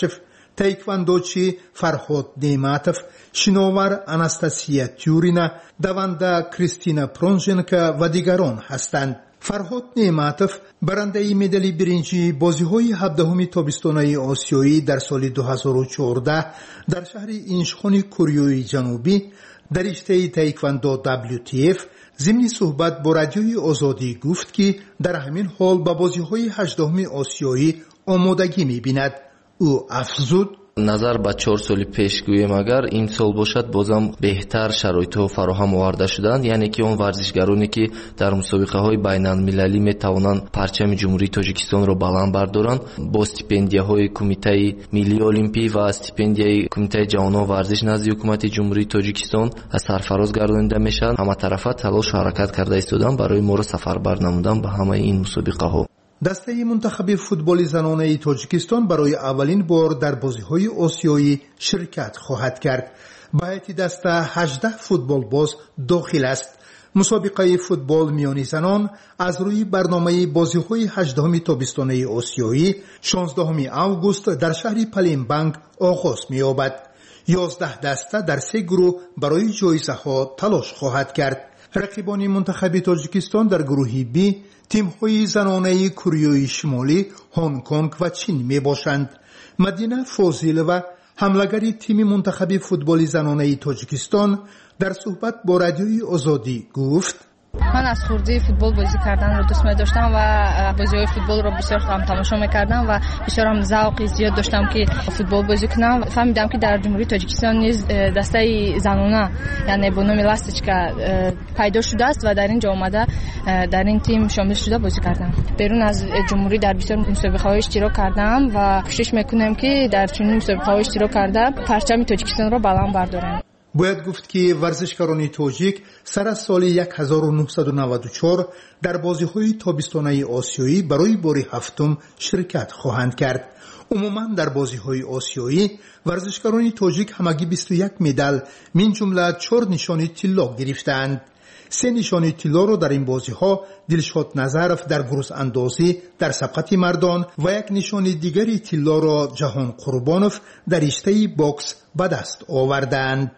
تایکواندوچی فرهاد نعمتов، شناور آناستاسیا تیورینا، دونده کریستینا پرونژنکا و دیگران هستند. فرهاد نعمتов برنده مدال برنجی بازی‌های هفدهم تابستان‌های آسیایی در سال دو هزار و چهارده در شهر اینچخون کره جنوبی در رشته تایکواندو دبلیو تی اف ضمن صحبت با رادیوی آزادی گفت که در همین حال با بازی‌های هجدهم آسیایی آمادگی می‌بیند. او افزود: назар ба чор соли пеш гӯем, агар имсол бошад бозам беҳтар шароитҳо фароҳам оварда шуданд, яъне ки он варзишгароне ки дар мусобиқаҳои байналмилалӣ метавонанд парчами ҷумҳурии Тоҷикистонро баланд бардоранд, бо стипендияҳои Кумитаи Миллии Олимпӣ ва стипендияи Кумитаи ҷаҳонҳо варзиш назди ҳукумати ҷумҳурии Тоҷикистон сарфароз гардонида мешаванд. ҳаматарафа талошу ҳаракат карда истоданд барои моро сафарбар намудан ба ҳамаи ин мусобиқаҳо. دسته منتخب فوتبال زنانه تاجیکستان برای اولین بار در بازی‌های آسیایی شرکت خواهد کرد. به هیئت دسته هجده فوتبال باز داخل است. مسابقه فوتبال میانی زنان از روی برنامه بازی‌های هجدهم تابستانه آسیایی شانزدهم اوگوست در شهر پالمبانگ آغاز می‌یابد. یازده دسته در سه گروه برای جایزه‌ها تلاش خواهد کرد. رقیبان منتخب تاجیکستان در گروه بی تیم‌های زنانه کره شمالی، هنگ کنگ و چین میباشند. مدینه فاضل و حمله‌گر تیم منتخب فوتبال زنانه تاجیکستان در صحبت با رادیوی آزادی گفت: من از خردی فوتبال بازی کردن رو دوست داشتم و بازی‌های فوتبال رو بسیار هم تماشا می‌کردم و بسیار هم ذوقی زیاد داشتم که فوتبال بازی کنم. فهمیدم که در جمهوری تاجیکستان نیز دسته زنانه یعنی با نام لاستیچکا پیدا شده است و در اینجا اومده در این تیم شامل شده بازی کردم. بیرون از جمهوری در بسیار مسابقه‌های اشتراک کردم و کوشش می‌کنم که در چنین مسابقه‌های اشتراک کرده پرچم تاجیکستان رو بلند بردارم. باید گفت که ورزشکاران تاجیک سر از سال هزار و نهصد و نود و چهار در بازی‌های تابستانه آسیایی برای بار هفتم شرکت خواهند کرد. عموما در بازی‌های آسیایی ورزشکاران تاجیک همگی بیست و یک مدال من جمله چهار نشان طلا گرفتند. سه نشان طلا را در این بازی‌ها دلشاد نظرف در گروس اندازی در سبقت مردان و یک نشان دیگری طلا را جهان قربانوف در رشته باکس به دست آوردند.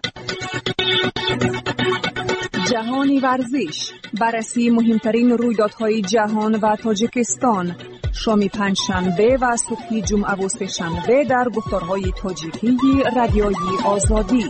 جهانی ورزش، بررسی مهمترین رویدادهای جهان و تاجیکستان، شام پنجشنبه و صبح جمعه و سه‌شنبه در گفتارهای تاجیکی رادیوی آزادی.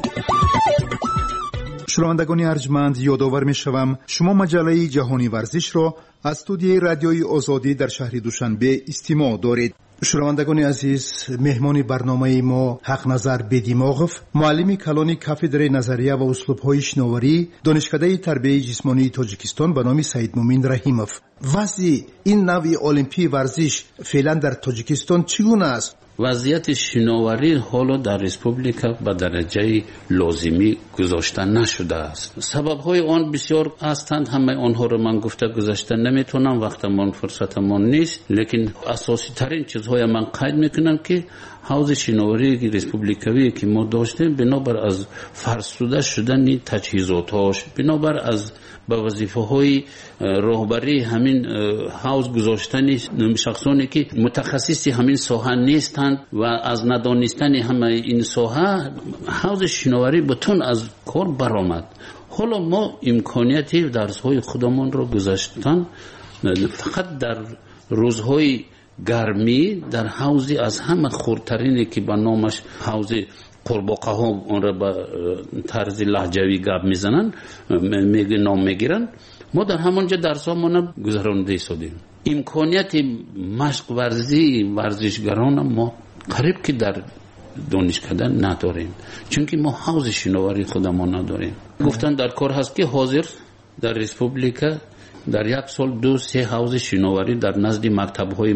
شنوندگان ارجمند، یادآور می‌شوم شما مجله جهانی ورزش را از استودیوی رادیوی آزادی در شهر دوشنبه استماع دارید. شنوندگان عزیز، مهمان برنامه ما حق نظر بدیماغف، معلم کلان کافدره نظریه و اسلوب‌های شناوری، دانشکده تربیت جسمانی تاجیکستان به نام سید مومن رحیمов. وضع این نوع المپی ورزش فعلا در تاجیکستان چگونه است؟ وضعیت شناوری حالا در ریسپوبلیکا به درجه لازمی گذاشته نشده است. سبب‌های آن بسیار هستند، همه آنها را من گفته گذاشته نمیتونم، وقتمان فرصتمان نیست، لیکن اساسی ترین چیزهای من قید میکنم که حوزه شناوری ریسپوبلیکوی که ما داشتیم بنابر از فرسوده شدن تجهیزاتش، بنابر از به وظیفه‌های راهبری همین حوض گذاشتن شخصانی که متخصصی همین ساحه نیستند و از ندانستن همه این ساحه حوض شناوری بتون از کار برآمد. حالا ما امکانیتی درس‌های خودمان را گذاشتن فقط در روزهای گرمی در حوضی از همه خردترینی که به نامش حوض قرباقه ها اون را به طرز لهجوی گپ میزنن میگه نام میگیرن، ما در همانجا درس ها ما گذرانده شدیم. امکانیت مشق ورزی ورزشگران ما قریب که در دانشکده نداریم، چون که ما حوض شناوری خودمان نداریم. گفتن در کار هست که حاضر در ریسپوبلیکا در یک سال دو سه حوض شناوری در نزد مکتب‌های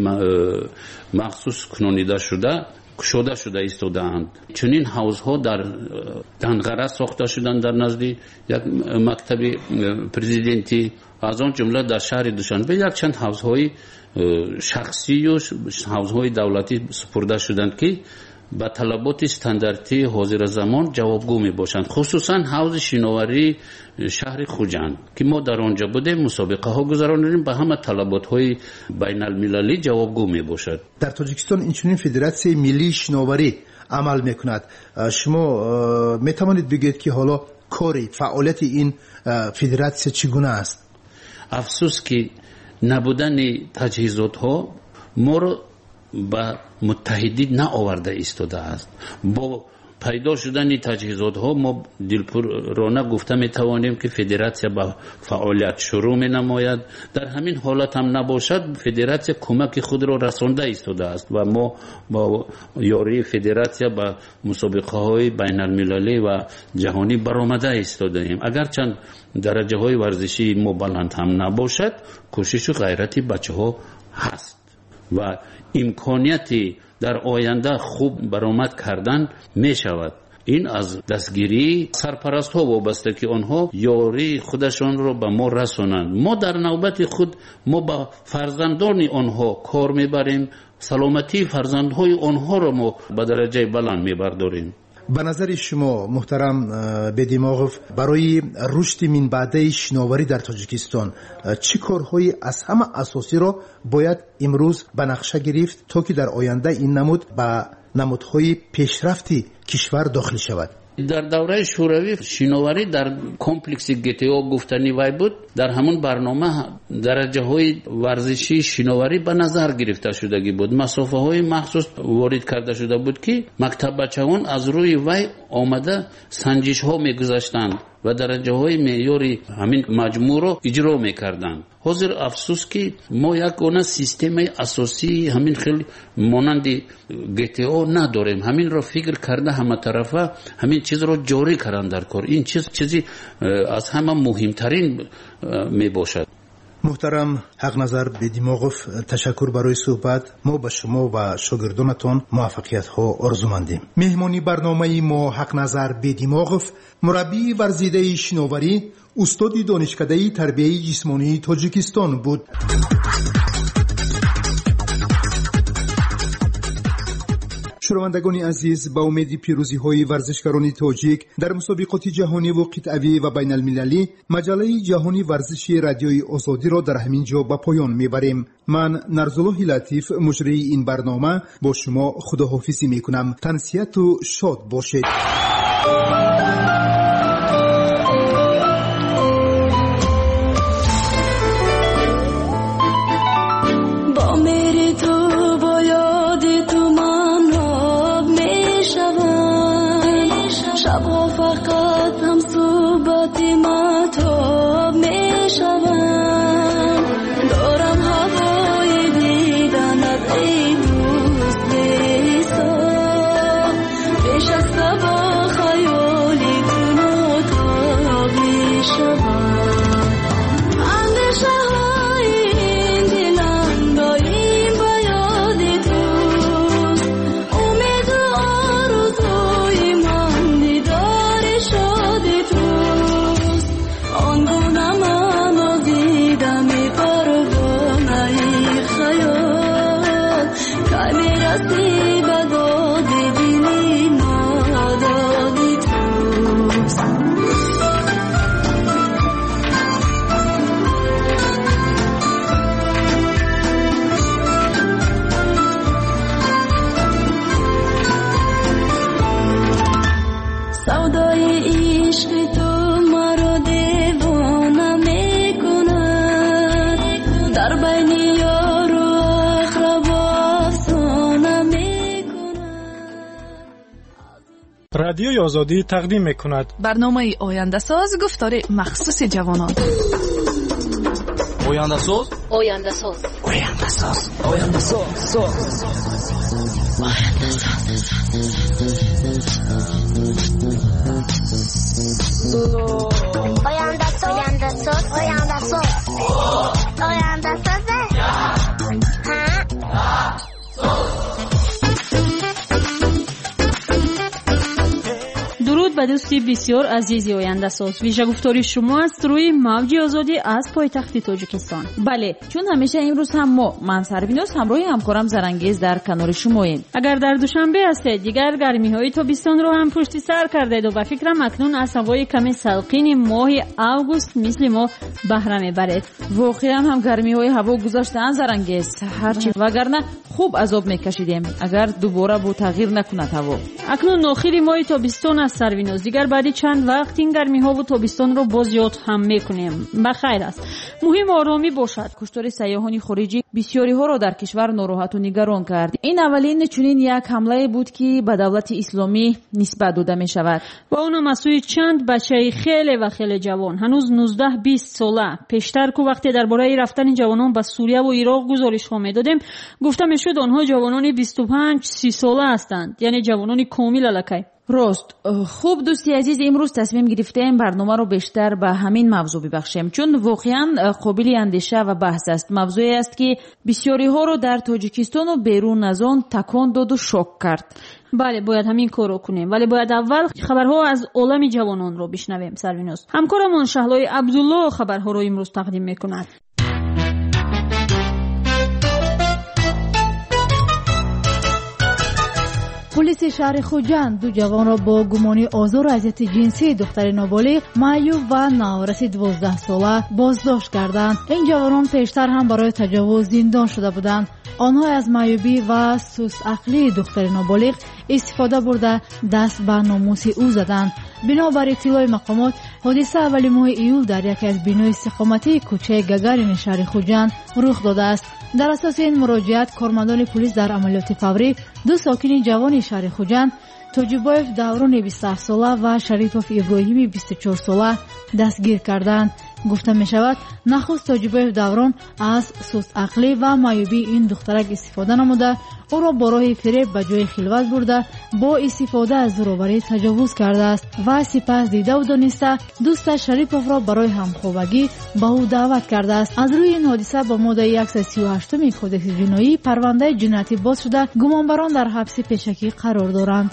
مخصوص کنونیده شده شده شده ایستادند. چنین حوض‌ها در دنغره ساخته شدند در نزد یک مکتب پرزیدنتی، از آن جمله در شهر دوشنبه یک چند حوض‌های شخصی و حوض‌های دولتی سپرده شدند که با طلبات استانداردی حاضر زمان جوابگو می باشند، خصوصا حوض شناوری شهر خوجند که ما در آنجا بودیم مسابقه ها گذراندیم، به همه طلبات های بین المللی جوابگو می باشد. در تاجیکستان اینچنین فدراسیون ملی شناوری عمل میکند. شما میتوانید بگید که حالا کاری فعالیت این فدراسیون چگونه است؟ افسوس که نبودن تجهیزات ها ما رو به متحدی نآورده ایستاده است. با پیدا شدن تجهیزات ها ما دلپرانه گفته می توانیم که فدراسیون با فعالیت شروع می نماید. در همین حالت هم نباشد فدراسیون کمک خود را رسانده ایستاده است و ما با یاری فدراسیون با مسابقه های بین المللی و جهانی برآمده ایستاده ایم. اگرچند درجه های ورزشی ما بلند هم نباشد، کوشش و غیرت بچه ها هست و امکانیتی در آینده خوب برآمد کردن می شود. این از دستگیری سرپرست ها وابسته که آنها یاری خودشان را به ما رسانند. ما در نوبت خود ما با فرزندان آنها کار میبریم، سلامتی فرزندهای آنها را ما به درجه بلند میبرداریم. به نظر شما محترم بدیماغوف، برای رشد من بعده شناوری در تاجیکستان چه کارهای از همه اساسی را باید امروز به نقشه گرفت تا که در آینده این نمود به نمودهای پیشرفتی کشور داخل شود؟ در دوره شوروی شناوری در کمپلکس گتیو گفتنی وای بود. در همون برنامه درجه های ورزشی شناوری به نظر گرفته شدگی بود. مسافه های مخصوص وارد کرده شده بود که مکتب بچه‌هان از روی وای آمده سنجش ها میگذاشتند و درجه های معیاری همین مجموع رو اجرا میکردند. حاضر افسوس که ما یک گونه سیستم اساسی همین خیلی مانند گتیو نداریم. همین رو فکر کرده همه طرفه همین چیز رو جاری کردن در کار. این چیز چیزی از همه مهمترین می باشد. محترم حق نظر بدیماغوف، تشکر برای صحبت. ما به شما و شاگردانتان موفقیت ها آرزومندیم. مهمانی برنامه ما حق نظر بدیماغوف، مربی ورزیده شناوری، استاد دانشکده تربیت جسمانی تاجیکستان بود. شنوندگان عزیز، با امید پیروزی های ورزشکاران تاجیک در مسابقات جهانی و قطعی و بین المللی، مجله جهانی ورزشی رادیوی آزادی را در همین جا به پایان میبریم. من نرزالله لطیف، مجری این برنامه، با شما خداحافظی میکنم. تنسیت و شاد باشید. شبها فقط هم صحبت مطاب می شوم. دارم هوای دیدنت ای دوست بیسا، پیش از صبح خیالی کنو تابی شوم. اندیشه های این دلم داریم با یاد توست، امید و آرزوی من دیدار شادی توست. آنگونه من آزیدم ای پروانه ای خیال، که میرسی به داد دلی نادادی توست. سودای عشق تو مرا دیوانه میکند، در بین یار و اقربا افسانه میکند. رادیوی آزادی تقدیم میکند برنامه آینده ساز، گفتار مخصوص جوانان. آینده ساز آینده ساز آینده ساز آینده ساز آینده ساز آینده ساز آینده ساز آینده ساز درود به دوستی بسیار عزیزی آینده ساز، ویژه گفتاری شما است روی موج آزادی از پایتخت تاجیکستان. بله، چون همیشه امروز هم ما من سروینوس همراه همکارم زرانگیز در کنار شماییم. اگر در دوشنبه هستید دیگر گرمی های تابستان رو هم پشت سر کردید و به فکرم اکنون از هوای کمی سلقین ماه اوگوست مثل ما بهره میبرید. واقعا هم گرمی های هوا گذاشتن زرانگیز، هرچی وگرنه خوب عذاب میکشیدیم اگر دوباره با تغییر نکند هوا. اکنون آخر ماه تابستان است سروینوس، دیگر بعد چند وقت این گرمی ها و تابستان رو باز یاد هم میکنیم. بخیر است، مهم آرامی باشد. کشتار سیاحان خارجی بسیاری ها را در کشور ناراحت و نگران کرد. این اولین چنین یک حمله بود که به دولت اسلامی نسبت داده می شود و اونم از سوی چند بچه خیلی و خیلی جوان، هنوز نوزده بیست ساله. پیشتر که وقتی درباره رفتن جوانان به سوریه و عراق گزارش ها میدادیم گفتم شد آنها جوانان بیست و پنج سی ساله هستند، یعنی جوانان کامل الکی. راست. خوب دوستی عزیز، امروز تصمیم گرفتیم برنامه رو بیشتر به همین موضوع ببخشیم چون واقعا قابل اندیشه و بحث است. موضوعی است که بسیاری ها رو در تاجیکستان و بیرون از آن تکان داد و شوک کرد. بله، باید همین کار رو کنیم، ولی باید اول خبرها از عالم جوانان رو بشنویم. سروینوس، همکارمون شهلای عبدالله خبرها رو امروز تقدیم میکند. پلیس شهر خوجند دو جوان را با گمانی آزار و اذیت جنسی دختر نابالغ معیوب و نوارث دوازده ساله بازداشت کردند. این جوانان پیشتر هم برای تجاوز زندان شده بودند. آنها از معیوبی و سوء عقلی دختر نابالغ استفاده برده دست به ناموس او زدند. بنابر اطلاع مقامات حادثه اول ماه ایول در یکی از بینای استقامتی کوچه گگارین شهر خوجند رخ داده است. در اساس این مراجعت کارمندان پلیس در عملیات فوری دو ساکن جوان شهر خوجند توجیبایف دوران بیست و هفت ساله و شریفوف ابراهیمی بیست و چهار ساله دستگیر کردند. گفته می شود نخست توجیبایف دوران از سوء عقلی و معیوبی این دخترک استفاده نموده او را با راه فریب به جای خلوت برده با استفاده از زورآوری تجاوز کرده است و سپس دیده و دانسته دوست شریفوف را برای همخوابگی به او دعوت کرده است. از روی این حادثه با ماده صد و سی و هشت کدکس جنایی پرونده جنایتی باز شده گمانبران در حبس پیشکی قرار دارند.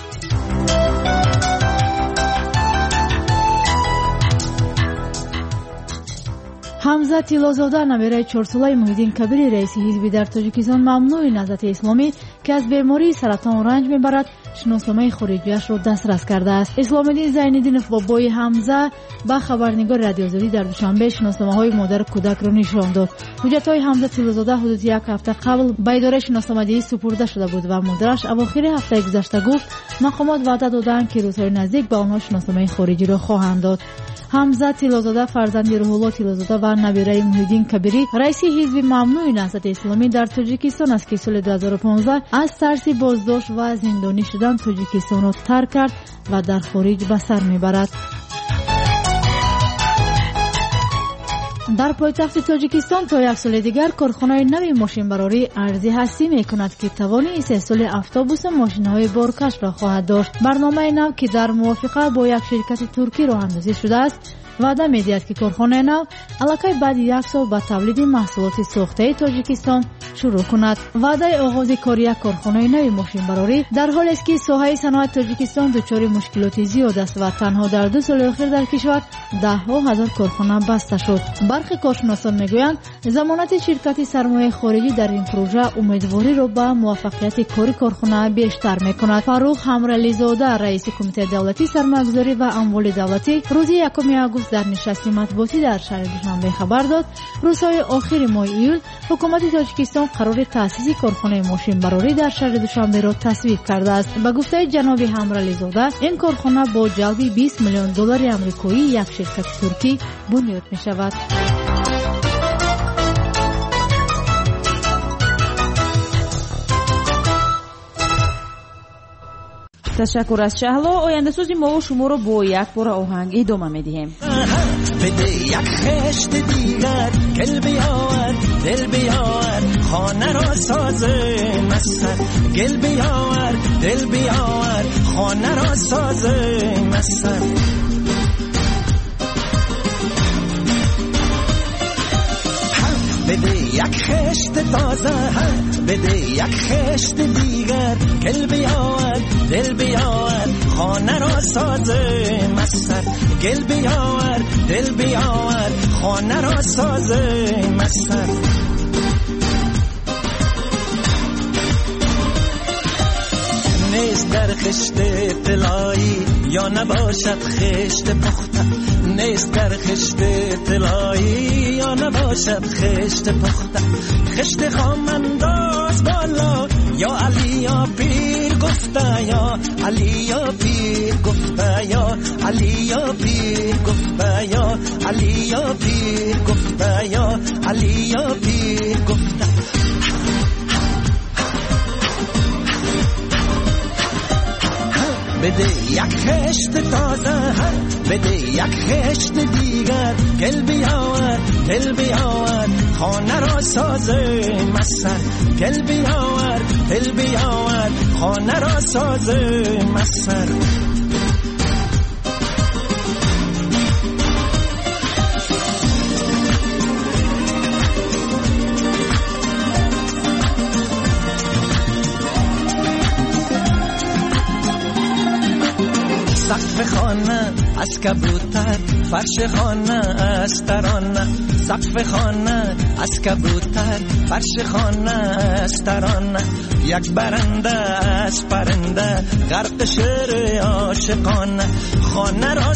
حمزه طلازاده نویره چهار ساله محیدین کبیر رئیس حزب در تاجیکستان ممنوع نهضت اسلامی که از بیماری سرطان رنج میبرد شناسنامه خروجیش را دسترس کرده است. اسلام‌الدین زین‌الدینов بابای حمزه با خبرنگار رادیو آزادی در دوشنبه شناسنامه‌های مادر کودک را نشان داد. حجت‌های حمزه طلازاده حدود یک هفته قبل به اداره شناسنامه‌دهی سپرده شده بود و مادرش اواخر هفته گذشته گفت مقامات وعده دادند که روزهای نزدیک به آنها شناسنامه خارجی را خواهند داد. حمزه طلازاده فرزند روح‌الله طلازاده و نویره محیدین کبیری رئیس حزب ممنوع نهضت اسلامی در تاجیکستان است که سال دو هزار و پانزده از ترس بازداشت و زندانی شدن تاجیکستان را ترک کرد و در خارج به سر میبرد. در پایتخت تاجیکستان تا یک سال دیگر کارخانه نوی ماشین براری ارزی هستی میکند که توان استحصال اتوبوس ماشین‌های بارکش را خواهد داشت. برنامه نو که در موافقه با یک شرکت ترکی راه اندازی شده است وعده می‌دهد که کارخانه نو الکی بعد یک سال با تولید محصولات ساخته تاجیکستان شروع کند. وعده آغاز کار یک کارخانه نوی ماشین براری در حالی است که ساحه صنعت تاجیکستان دچار مشکلات زیاد است و تنها در دو سال اخیر در کشور ده ها هزار کارخانه بسته شد. برخی کارشناسان میگویند ضمانت شرکت سرمایه خارجی در این پروژه امیدواری را به موفقیت کاری کارخانه بیشتر میکند. فاروق حمرعلی زاده رئیس کمیته دولتی سرمایه‌گذاری و اموال دولتی روز یکم آگوست در نشست مطبوعاتی در شهر دوشنبه خبر داد روزهای آخر ماه ایول حکومت تاجیکستان قرار تأسیس کارخانه ماشین براری در شهر دوشنبه را تصویب کرده است. به گفته جناب حمرعلی زاده این کارخانه با جلب بیست میلیون دلار آمریکایی یک شرکت ترکی بنیاد می شود. تشکر از شهلا. آینده سوزی ما و شما رو با یک بار آهنگ ادامه میدیم. بده یک خشت دیگر گل بیاور دل بیاور خانه را سازه مستر گل بیاور دل بیاور خانه را سازه مستر بده یک خشت تازه بده یک خشت دیگر گل بیاور دل بیاور خانه را سازه مستر گل بیاور دل بیاور خانه را سازه مستر نیست در خشت طلایی یا نباشد خشت پخته نیست در خشت طلایی یا نباشد خشت پخته خشت خام انداز بالا یا علی یا پیر گفته یا علی یا پیر گفته یا علی یا پیر گفته یا علی یا پیر گفته یا علی یا پیر گفته بده یک خشت تازه بده یک خشت دیگر گل بیاور دل بیاور خانه را سازه مستر گل بیاور دل بیاور خانه را سازه مستر سقف خانه از کبوتر فرش خانه از ترانه سقف خانه از کبوتر فرش خانه از ترانه یک برنده از پرنده غرق شعر عاشقانه خانه را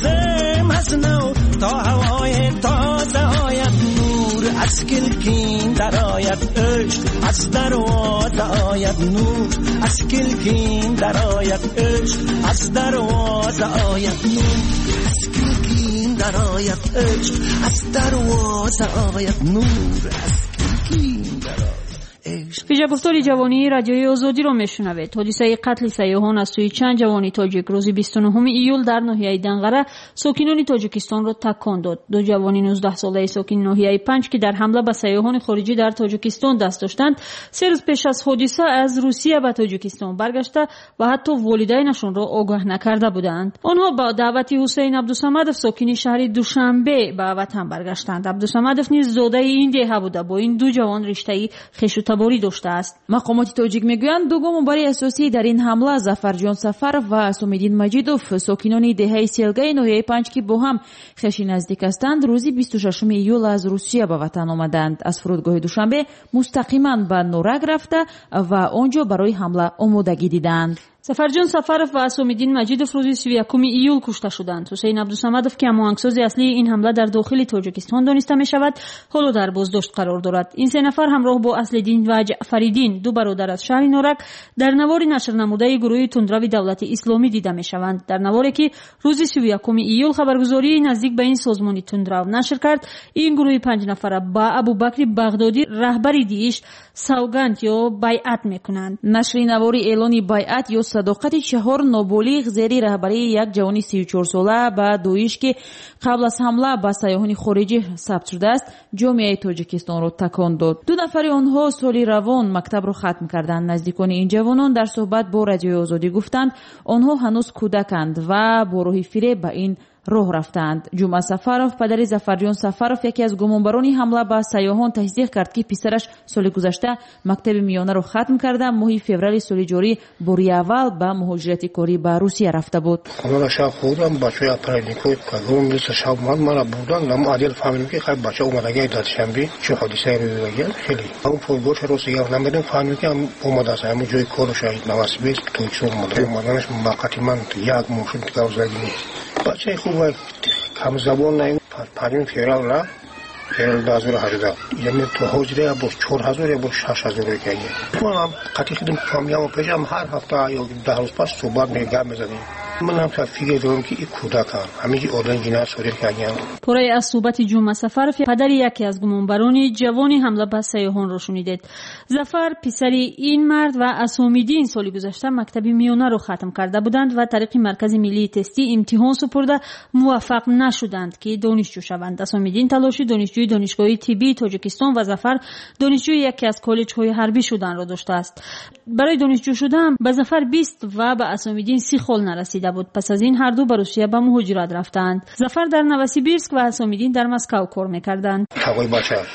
سازم از نو تا هوای تازه آید نور از کلکین در آید عشق از دروازه آید نور از کلکین در آید عشق از دروازه آید نور از کلکین در آید عشق از دروازه آید نور از کلکین در آید فیجابختاری جوانی رادیوی آزادی را میشنوید. حادثه قتل سیاحان از سوی چند جوانی تاجیک روز بیست و نهم ایول در ناحیه دنقره ساکنان تاجیکستان را تکان داد. دو جوانی نوزده ساله ساکن ناحیه پنج که در حمله به سیاحان خارجی در تاجیکستان دست داشتند، سه روز پیش از حادثه از روسیه به تاجیکستان برگشته و حتی والدینشان را آگاه نکرده بودند. آنها با دعوت حسین عبدالصمدov ساکن شهر دوشنبه به وطن برگشتند. عبدالصمدov نیز زاده این دهه بوده. با این دو جوان رشته خویش و تباری داشته است. مقامات تاجیک میگویند دو گام بر اساسی در این حمله ظفرجان سفر و اسامدین مجیدوف ساکنان دهه سیلگای ناحیه پنج که با هم خویش نزدیک هستند روزی بیست و ششم ایول از روسیه به وطن آمدند. از فرودگاه دوشنبه مستقیما به نورگ رفته و آنجا برای حمله آمادگی دیدند. ظفرجان سفرов و اسامدین مجیدوف روز سی و یکم ایول کشته شدند. حسین عبدالصمدov که هماهنگساز اصلی این حمله در داخل تاجیکستان دانسته می شود حالا در بازداشت قرار دارد. این سه نفر همراه با اصلدین و جعفریدین دو برادر از شهر نورک در نوار نشر نموده گروه تندروی دولت اسلامی دیده می شوند. در نواری که روز سی و یکم ایول خبرگزاری نزدیک به این سازمان تندرو نشر کرد، این گروه پنج نفره با ابوبکر بغدادی رهبر دیش سوگند یا بیعت میکنند. نشر نواری اعلان بیعت یا صداقت چهار نابالغ زیر رهبری یک جوان سی و چهار ساله با دویش که قبل از حمله به سیاحان خارجی ثبت شده است جامعه تاجیکستان را تکان داد. دو نفر آنها سال روان مکتب را ختم کردند. نزدیکان این جوانان در صحبت با رادیوی آزادی گفتند آنها هنوز کودکند و با راه فریب به این راه رفتند. جمعه سفرов پدر ظفرجان سفرов یکی از گمانبران حمله به سیاحان تصدیق کرد که پسرش سال گذشته مکتب میانه را ختم کرده ماه فوریه سال جاری باری اول به مهاجرت کاری به روسیه رفته بود. من شب خودم بچه‌ها پرایدیکوی کارم میشه شب من مرا بودن نم عادل فهمیدم که خیلی بچه اومدگی داد شنبه چه حادثه روز خیلی اون فوتبال روسیه نمیدونم فهمیدم که اومده است همون جای کار شاید نواسبیس توی چون اومدنش موقتی من یک موشن تکاوزگی بچه خوبه کم زبان نه پریم فیرال نه فیرال دازور هزار یعنی تو حجره با چهار هزار یا با شش هزار که من هم قطعی خودم فامیلم پیشم هر هفته یا ده روز پس صبح میگم میزنیم من هم فکر دارم که این کودکم همین اردن جناح سوری کردن. پورای از صحبت جمعه سفرов پدر یکی از گمانبران جوانی حمله به سیاحان را شنیدید. ظفر پسری این مرد و اسامدین سال گذشته مکتب میانه را ختم کرده بودند و طریق مرکز ملی تستی امتحان سپرده موفق نشدند که دانشجو شوند. اسامدین تلاشی دانشجوی دانشگاه طبی تاجیکستان و ظفر دانشجوی یکی از کالج‌های حربی شدن را داشته است. برای دانشجو شدن به ظفر بیست و به اسامدین سی سال نرسیده بود. پس از این هر دو به روسیه به مهاجرت رفتند. ظفر در نوسیبیرسک و اسامدین در مسکو کار می‌کردند. هوای بچه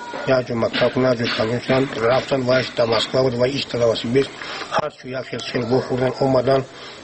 یا جو مکتب نه جو کامیشن رفتن وایس تا مسکو بود و اشتباهی بیش هر چی یک خیلی بخورن اومدن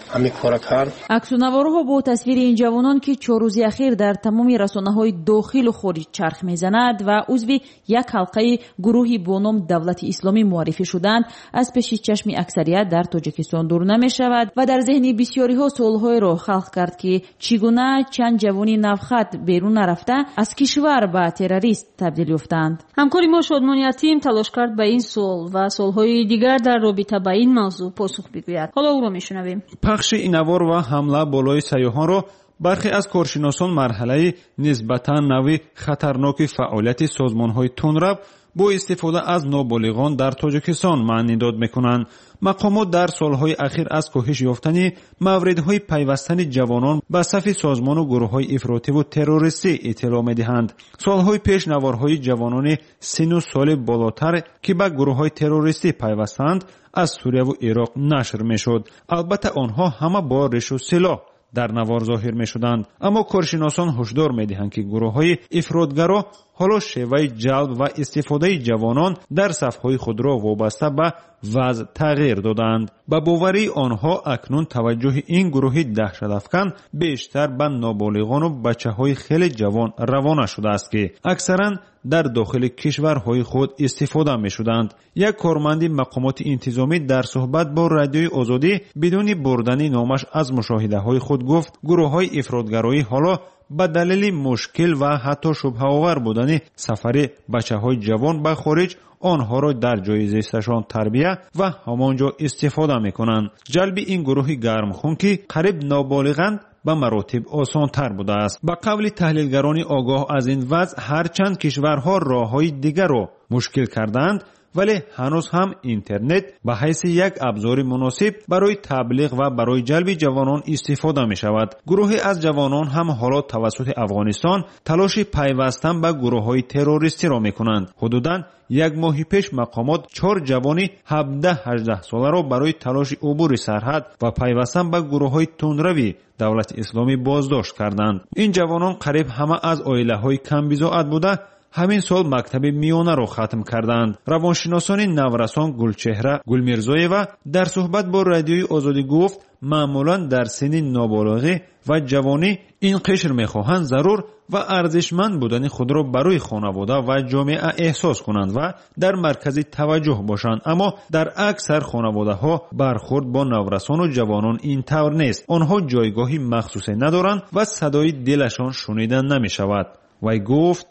аксунавораҳо бо тасвири ин ҷавонон ки чор рӯзи ахир дар тамоми расонаҳои дохилу хориҷ чарх мезанад ва узви як ҳалқаи гурӯҳи бо ном давлати исломӣ муаррифӣ шуданд аз пеши чашми аксарият дар тоҷикистон дур намешавад ва дар зеҳни бисёриҳо суолҳоеро халқ кард ки чӣ гуна чанд ҷавони навхат берун нарафта аз кишвар ба террорист табдил ёфтанд. ҳамкори мо шодмони атим талош кард ба ин суол ва суолҳои дигар дар робита ба ин мавзӯъ посух бигӯяд. ҳоло ӯро мешунавем. пахши инавор ва ҳамла болои сайёҳонро бархе аз коршиносон марҳалаи нисбатан нави хатарноки фаъолияти созмонҳои тунрав бо истифода аз ноболиғон дар тоҷикистон маънӣ дод мекунанд. мақомот дар солҳои ахир аз коҳиш ёфтани мавридҳои пайвастани ҷавонон ба сафи созмону гурӯҳҳои ифротиву террористӣ иттилоъ медиҳанд. солҳои пеш наворҳои ҷавонони сину соли болотар ки ба гурӯҳҳои террористӣ пайвастанд аз сурияву ироқ нашр мешуд. албатта онҳо ҳама бо решу силоҳ дар навор зоҳир мешуданд. аммо коршиносон ҳушдор медиҳанд ки гурӯҳҳои ифротгаро ҳоло шеваи ҷалб ва истифодаи ҷавонон дар сафҳои худро вобаста ба вазъ тағйир доданд. ба боварии онҳо акнун таваҷҷӯҳи ин гурӯҳи даҳшатафкан бештар ба ноболиғону бачаҳои хеле ҷавон равона шудааст ки аксаран дар дохили кишварҳои худ истифода мешуданд. як корманди мақомоти интизомӣ дар суҳбат бо радиои озодӣ бидуни бурдани номаш аз мушоҳидаҳои худ гуфт гурӯҳҳои ифротгароӣ ҳоло ба далели мушкил ва ҳатто шубҳаовар будани сафари бачаҳои ҷавон ба хориҷ онҳоро дар ҷои зисташон тарбия ва ҳамон ҷо истифода мекунанд. ҷалби ин гурӯҳи гармхун ки қариб ноболиғанд ба маротиб осонтар будааст. ба қавли таҳлилгарони огоҳ аз ин вазъ ҳарчанд кишварҳо роҳҳои дигарро мушкил карданд вале ҳанӯз ҳам интернет ба ҳайси як абзори муносиб барои таблиғ ва барои ҷалби ҷавонон истифода мешавад. гурӯҳе аз ҷавонон ҳам ҳоло тавассути афғонистон талоши пайвастан ба гурӯҳҳои террористиро мекунанд. ҳудудан як моҳи пеш мақомот чор ҷавони ҳабдаҳ ҳаждаҳ соларо барои талоши убури сарҳад ва пайвастан ба гурӯҳҳои тунрави давлати исломӣ боздошт карданд. ин ҷавонон қариб ҳама аз оилаҳои камбизоат буда ҳамин сол мактаби миёнаро хатм карданд. равоншиносони наврасон гулчеҳра гулмирзоева дар суҳбат бо радиои озодӣ гуфт маъмулан дар синни ноболиғӣ ва ҷавонӣ ин қишр мехоҳанд зарур ва арзишманд будани худро барои хонавода ва ҷомеа эҳсос кунанд ва дар маркази таваҷҷӯҳ бошанд. аммо дар аксар хонаводаҳо бархурд бо наврасону ҷавонон ин тавр нест. онҳо ҷойгоҳи махсусе надоранд ва садои дилашон шунида намешавад. вай гуфт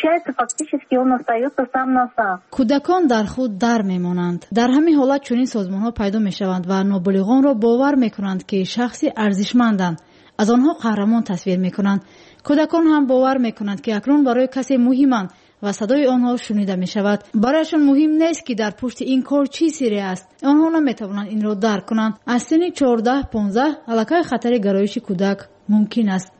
кӯдакон дар худ дар мемонанд. дар ҳамин ҳолат чунин созмонҳо пайдо мешаванд ва ноболиғонро бовар мекунанд ки шахси арзишманданд. аз онҳо қаҳрамон тасвир мекунанд. кӯдакон ҳам бовар мекунанд ки акнун барои касе муҳиманд ва садои онҳо шунида мешавад. барояшон муҳим нест ки дар пушти ин кор чӣ сире аст. онҳо наметавонанд инро дарк kunанд. аз синни чордаҳ понздаҳ аллакай хатари гароиши кӯдак мумкин аст.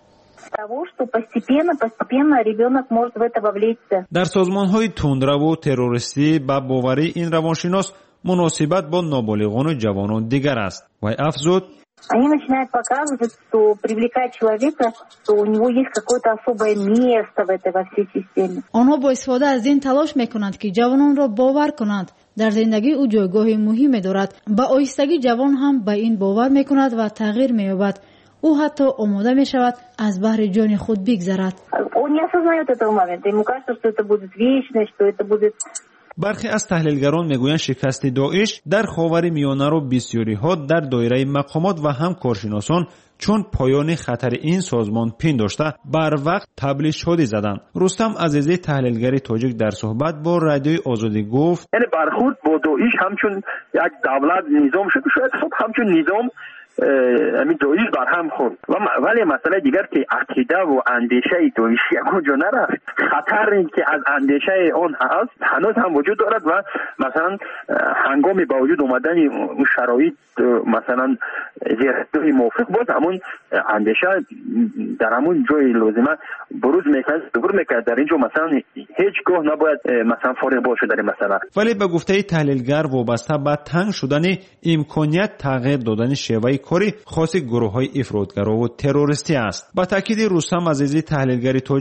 дар созмонҳои тундраву террористӣ ба боварии ин равоншинос муносибат бо ноболиғону ҷавонон дигар аст. вай афзуд Они начинают показывать, что привлекать человека, что у него есть какое-то особое место в этой во всей системе. онҳо бо истифода аз ин талош мекунанд ки ҷавононро бовар кунанд дар зиндагӣ ӯ ҷойгоҳи муҳиме дорад. ба оҳистагӣ ҷавон ҳам ба ин бовар мекунад ва тағйир меёбад. ӯ ҳатто омода мешавад аз баҳри ҷони худ бигзарад. Он не осознает этого момента. Ему кажется, что это будет вечно, что это будет. бархе аз таҳлилгарон мегӯянд шикасти доиш дар ховари миёнаро бисёриҳо дар доираи мақомот ва ҳам коршиносон чун поёни хатари ин созмон пиндошта барвақт таблишодӣ заданд. рустам азизӣ таҳлилгари тоҷик дар суҳбат бо радиои озодӣ гуфт яъне бархурд бо доиш ҳамчун як давлат низом шуд шояд хуб ҳамчун низом ами доиш барҳам хурд вале масъалаи дигар ки ақида ва андешаи доиш ягон ҷо нарафт. хатаре ки аз андешаи он ҳаст ҳанӯз ҳам вуҷуд дорад ва масалан ҳангоми ба вуҷуд омадани шароит масалан зиёрии мувофиқ боз ҳамон андеша дар ҳамон ҷои лозима буруз мекард зуҳур мекард. дар ин ҷо масалан ҳеҷ гоҳ набояд масалан фориғ бошад дар ин масъала. вале ба гуфтаи таҳлилгар вобаста ба танг шудани имконият тағйир додани шеваи кори хоси гурӯҳҳои ифротгарову террористӣ аст. ба таъкиди рустам азизӣ таҳлилгари тоҷик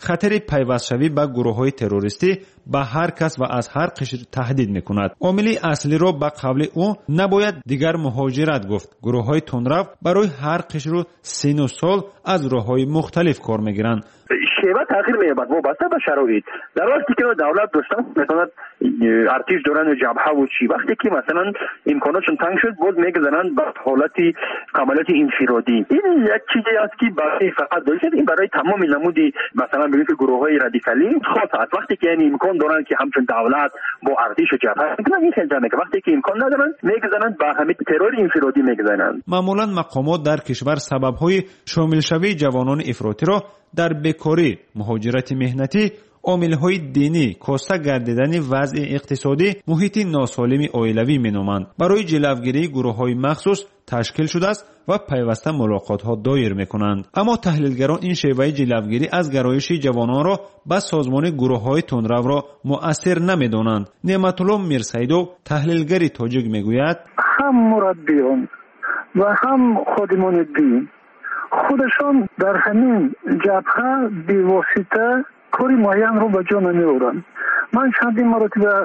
خطر پیوستشوی به گروه‌های تروریستی به هر کس و از هر قشر تهدید می‌کند. عامل اصلی را به قول او نباید دیگر مهاجرت گفت. گروه‌های تندرو برای هر قشر و سن و سال از راه‌های مختلف کار می‌گیرند. شیوه تغییر می‌یابد وابسته به شرایط. در وقتی که دولت دوستان مثلا ارتش دوران و جبهه و چی وقتی که مثلا امکاناتشون تنگ شد بود میگذارن به حالتی کاملا انفرادی. این یک چیزی است که برای فقط داشت این برای تمام نمودی مثلا ببینید که گروه‌های رادیکالی خاص است وقتی که این امکان دارن که همچون دولت با ارتش و جبهه میتونن این خیلی که وقتی که امکان ندارن میگذارن به همین ترور انفرادی میگذارن. معمولا مقامات در کشور سبب‌های شامل شوی جوانان افراطی را در بیکاری، مهاجرت مهنتی، عامل‌های دینی، کاسته گردیدن وضع اقتصادی، محیط ناسالم عائلوی می‌نامند. برای جلوگیری گروه‌های مخصوص تشکیل شده است و پیوسته ملاقات‌ها دایر می‌کنند. اما تحلیلگران این شیوه جلوگیری از گرایش جوانان را به سازمان گروه‌های تندرو را مؤثر نمی‌دانند. نعمت‌الله میرسیدو تحلیلگر تاجیک می‌گوید: هم مربیان و هم خادمان دین خودشان در همین جبهه بی‌واسطه کاری معین رو به جا نمی‌آورند. من چندین مرتبه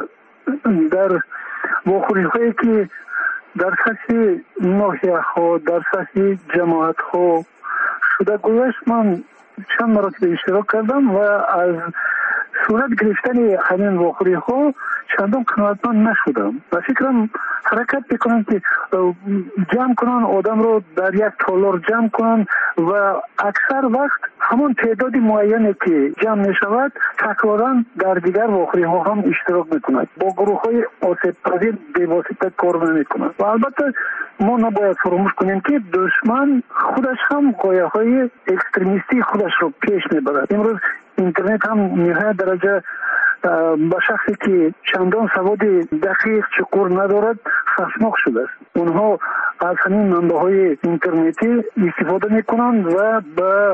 در واخوری‌هایی که در سطح ناحیه‌ها در سطح جماعت‌ها شده گذشت من چند مرتبه اشتراک کردم و از صورت گرفتن همین واخوری‌ها چندان قناعتمند نشدم و فکرم حرکت بکنن که جمع کنن آدم رو در یک تالار جمع کنن و اکثر وقت همون تعداد معینی که جمع می شود تکرارا در دیگر واخوری ها هم اشتراک می کند. با گروه های آسیب پذیر بی‌واسطه کار نمی کند. و البته ما نباید فراموش کنیم که دشمن خودش هم گایه های اکستریمیستی خودش رو پیش می برد. امروز اینترنت هم نهایت درجه به شخصی که چندان سواد دقیق چقور ندارد خشمناک شده است. اونها از همین منبع‌های اینترنتی استفاده میکنند و به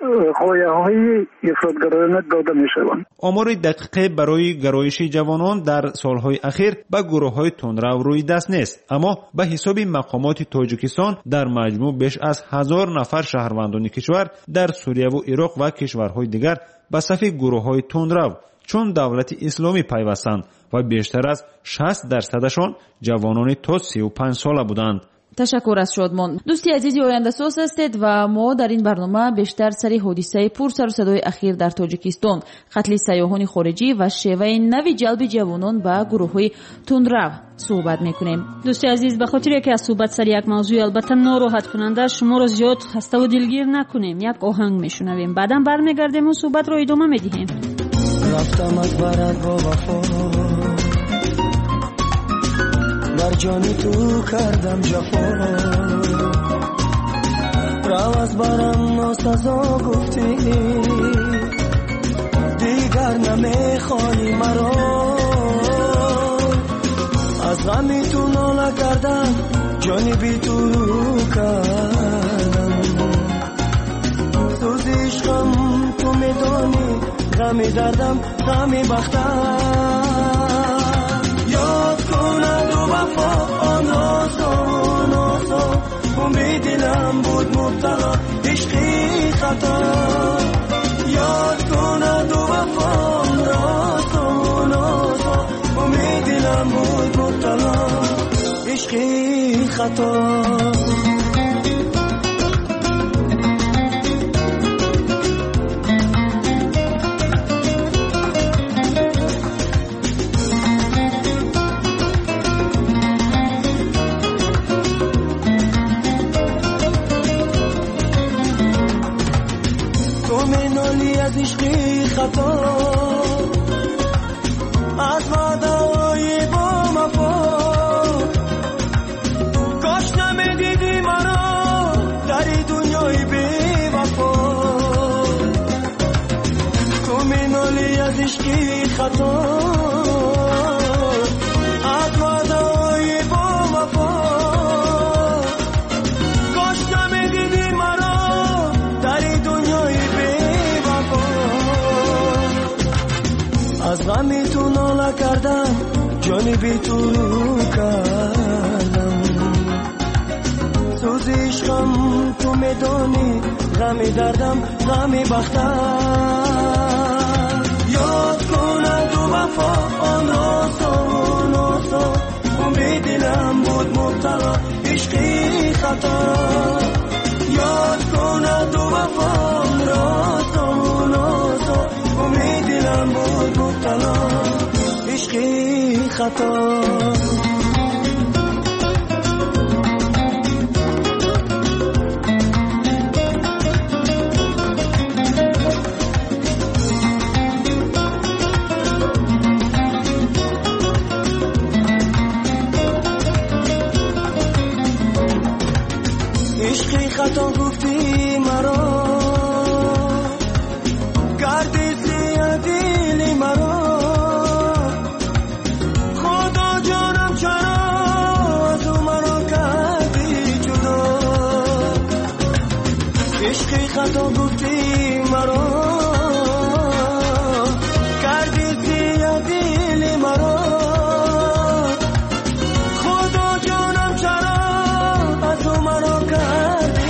غایه‌های افراطگرایانه داده میشوند. آمار دقیقی برای گرایش جوانان در سالهای اخیر به گروه‌های تندرو روی دست نیست، اما به حساب مقامات تاجیکستان در مجموع بیش از هزار نفر شهروندان کشور در سوریه و عراق و کشورهای دیگر به صف گروه‌های تندرو چون دولت اسلامی پیوستند و بیشتر از شصت درصدشان جوانان تا سی و پنج ساله بودند. تشکر از شادمان. دوستی عزیزی آینده ساز هستید و ما در این برنامه بیشتر سری حادثه پر سر و صدای اخیر در تاجیکستان، قتل سیاحان خارجی و شیوه نوی جلب جوانان به گروه‌های تندرو صحبت میکنیم. دوستی عزیز، به خاطر که از صحبت سر یک موضوع البته ناراحت کننده شما را زیاد خسته و دلگیر نکنیم، یک آهنگ میشنویم، بعدا برمیگردیم و صحبت را ادامه میدیم. رفتم از برد با وفا، بر جان تو کردم جفا، رو از برم ناسزا گفتی دیگر نمیخوانی مرا، از غمی تو ناله کردم جانی بی تو کردم، سوز عشقم تو میدانی، غمی دردم غمی بختم، یاد کند و وفا آن روزا نازا، امید دلم بود مبتلا عشقی خطا، یاد کند و وفا آن روزا نازا، امید دلم بود مبتلا عشقی خطا. از عشقی خطا، از وعده‌های با وفا، کاش نمیدیدی مرا در این دنیای بی وفا، تو مینالی از عشقی خطا، از وعده‌های با وفا، کاش نمیدیدی مرا در این دنیای بی، از غمی تو ناله کردم جانی بی تو کردم، سوز عشقم تو میدانی، غمی دردم غمی بختم، خطا یاد کنه دو وفام راست و نازا امید دلم بود مبتلا عشقی خطا خطا گفتی مرا کردی زیادی مرا خدا جانم چرا از او مرا کردی جدا عشقی خطا گفتی مرا کردی زیادی مرا خدا جانم چرا از او مرا کردی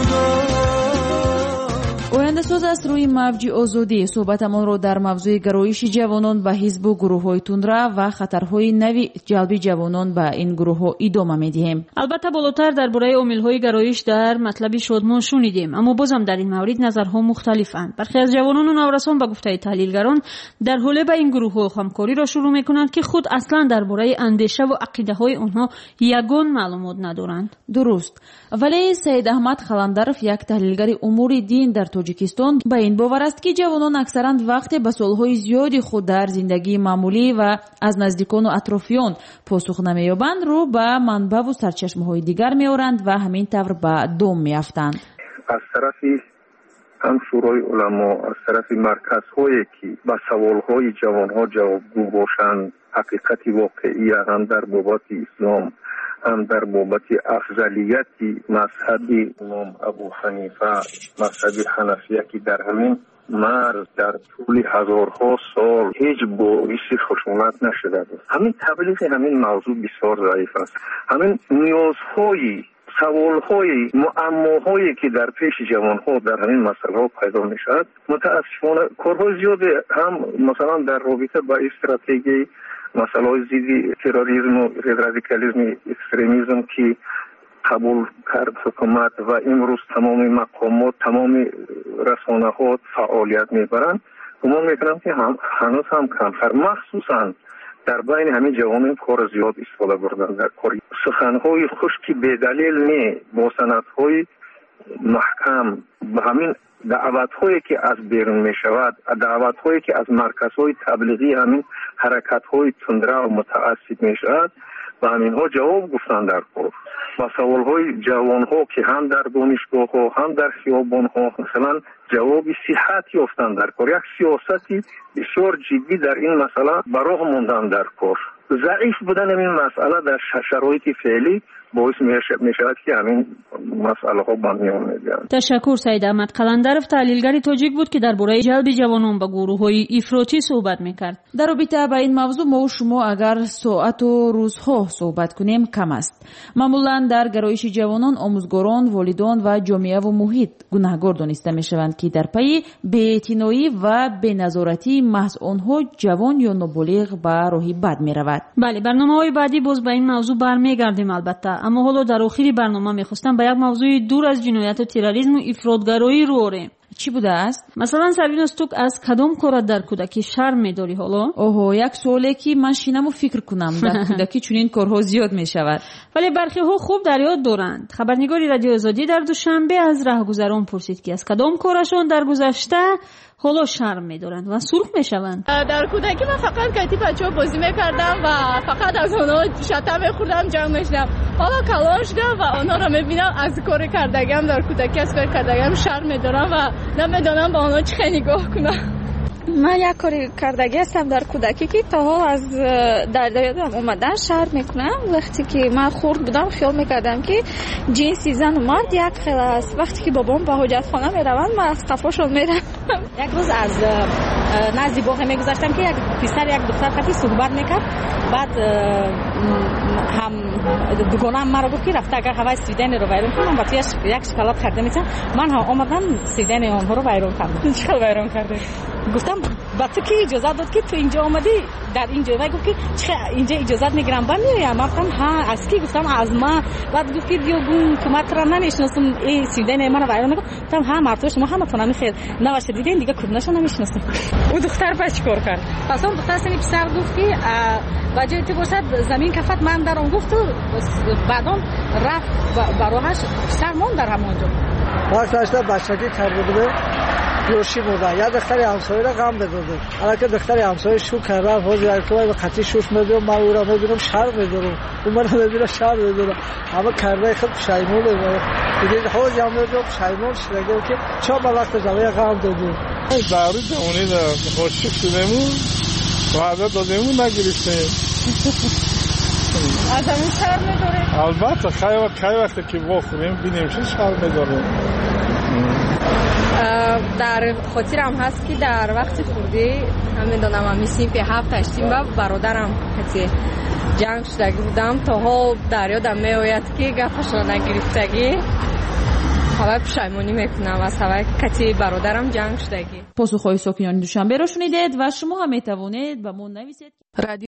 سوز است روی موج آزادی صحبتمان را در موضوع گرایش جوانان به حزب و گروه‌های تندرو و خطرهای نوی جلب جوانان به این گروه‌ها ادامه می‌دهیم. البته بالاتر درباره عامل‌های گرایش در مطلب شادمان شنیدیم، اما بازم در این مورد نظرها مختلفند. برخی از جوانان و نورسان به گفته تحلیلگران در حال به این گروه‌ها همکاری را شروع می‌کنند که خود اصلا درباره اندیشه و عقیده‌های آنها یگان معلومات ندارند. درست. ولی سید احمد خلندرов یک تحلیلگر امور دین در تاجیکستان با این باور است که جوانان اکثرا وقتی به سالهای زیادی خود در زندگی معمولی و از نزدیکان و اطرافیان پاسخ نمی‌یابند رو به منبع و سرچشمه‌های دیگر می‌آورند و همین طور به دام می‌افتند. از طرفی هم شورای علما، از طرف مرکزهایی که به سوالهای جوانها جوابگو باشند، حقیقت واقعی هم در بابت اسلام، هم در بابت افضلیت مذهب امام ابو حنیفه، مذهب حنفیه که در همین مرز در طول هزارها سال هیچ باعث خشونت نشده است. همین تبلیغ همین موضوع بسیار ضعیف است. همین نیازهای سوالهای معماهایی که در پیش جوانها در همین مسئله ها پیدا می شود متاسفانه کارهای زیاده هم مثلا در رابطه با استراتژی مسئله های ضد تروریسم و رادیکالیسم اکستریمیسم که قبول کرد حکومت و امروز تمام مقامات تمام رسانه ها فعالیت میبرند گمان میکنم که هم هنوز هم کمتر مخصوصا در بین همین جوانان کار زیاد استفاده بردن در کار سخنهای خشکی به دلیل نه با سندهای محکم به همین دعوت‌هایی که از بیرون می‌شود، دعوت‌هایی که از مرکزهای تبلیغی همین حرکت‌های تندرو متعصب می‌شود و همینها جواب گفتن در کار و سوال‌های جوان‌ها که هم در دانشگاه‌ها هم در خیابان‌ها مثلا جواب صحت یافتن در کار. یک سیاستی بسیار جدی در این مسئله براه ماندن در کار. ضعیف بودن این مسئله در شرایط فعلی باعث می شود که همین مسئله ها به میان میاد. تشکر سید احمد قلندرов تحلیلگر تاجیک بود که درباره جلب جوانان به گروه‌های افراطی صحبت میکرد. در رابطه با این موضوع ما و شما اگر ساعت و روزها صحبت کنیم کم است. معمولا در گرایش جوانان آموزگاران، والدان و جامعه و محیط گناهکار دانسته میشوند که در پی بی‌اعتنایی و بی‌نظارتی محض آنها جوان یا نابالغ به راهی بد میرود. بله، برنامه‌های بعدی باز به این موضوع برمیگردیم البته، اما حالا در آخر برنامه میخواستم به یک موضوع دور از جنایت و تروریسم و افراطگرایی رو آوریم. چی بوده است؟ مثلا سربیناز تو از کدام کارت در کودکی شرم می‌داری حالا؟ اوه، یک سوالی که من شینم و فکر کنم در کودکی چون این کارها زیاد میشود. ولی برخی ها خوب در یاد دارند. خبرنگاری رادیو آزادی در دوشنبه از راهگذران پرسید که از کدام کارشون در گذشته حالا شرم می‌دارند و سرخ میشوند. در کودکی من فقط کتی بچه‌ها بازی می‌کردم و فقط از اونها شطرنج می‌خوردم، جنگ می‌شدم. حالا کلان شدم و آنها را می‌بینم از کار کردگیم در کودکی از کار کردگیم شرم می‌دارم و نمی‌دانم با آنها چه نگاه کنم. من یک کاری کردگی هستم در کودکی که تا حال از در یادم اومدن شرم میکنم. وقتی که من خورد بودم خیال میکردم که جنسی زن و مرد یک خیلی است. وقتی که بابام به حاجت خانه میروند من از قفاشون میرم. یک روز از نزدیک باغ میگذشتم که یک پسر یک دختر خیلی صحبت میکرد. بعد هم دوگانه مرا گفت که رفته اگر هوای سویدن رو ویران کنم و تویش یک شکلات خریده میتونم. من هم آمدم سویدن آنها رو ویران کردم. چرا ویران کرده؟ گفتم با تو کی اجازه داد که تو اینجا آمدی در اینجا؟ و گفت که چه اینجا اجازه میگیرم با میایم. گفتم ها از کی؟ گفتم از ما. بعد گفت که دیو گون تو ما را نمیشناسم این سیدن من وایران میگم. گفتم ها مرد شما همه تو نمیخیر نوشت دیدین دیگه کدومش نمیشناسم. او دختر پس چیکار کرد؟ پس اون دختر سنی پسر گفت که وجه تو باشد زمین کفت من در اون گفت بعدم رفت براهش پسر مون در همونجا. وقت داشته بچگی کرده بوده یوشی بوده یا دختری همسایه را غم بداده. حالا که دختری همسایه شو کرده حوض ارکوای به خطی شوش میدونم من او را میبینم شر میدونم اون من میبینم شر میدونم اما کرده خود پشیمونه دیگه حوض هم میدونم پشیمون شده که چه با وقت جوه غم دادیم داری جوانی در خوشک شدهمون وعده دادهمون نگرفته از همین شر میداره. البته خیلی وقتی که بخوریم بینیم چه شر میداره. در خاطرم هست که در وقت خوردی همین دانم هم میسیم که هفت هشتیم و برادرم کسی جنگ شدگی بودم تا ها در یادم میآید که گفش را نگرفتگی هوای پشیمانی میکنم از هوای کتی برادرم جنگ شدگی. پاسخهای ساکنان دوشنبه را شنیدید و شما هم میتوانید به ما نویسید.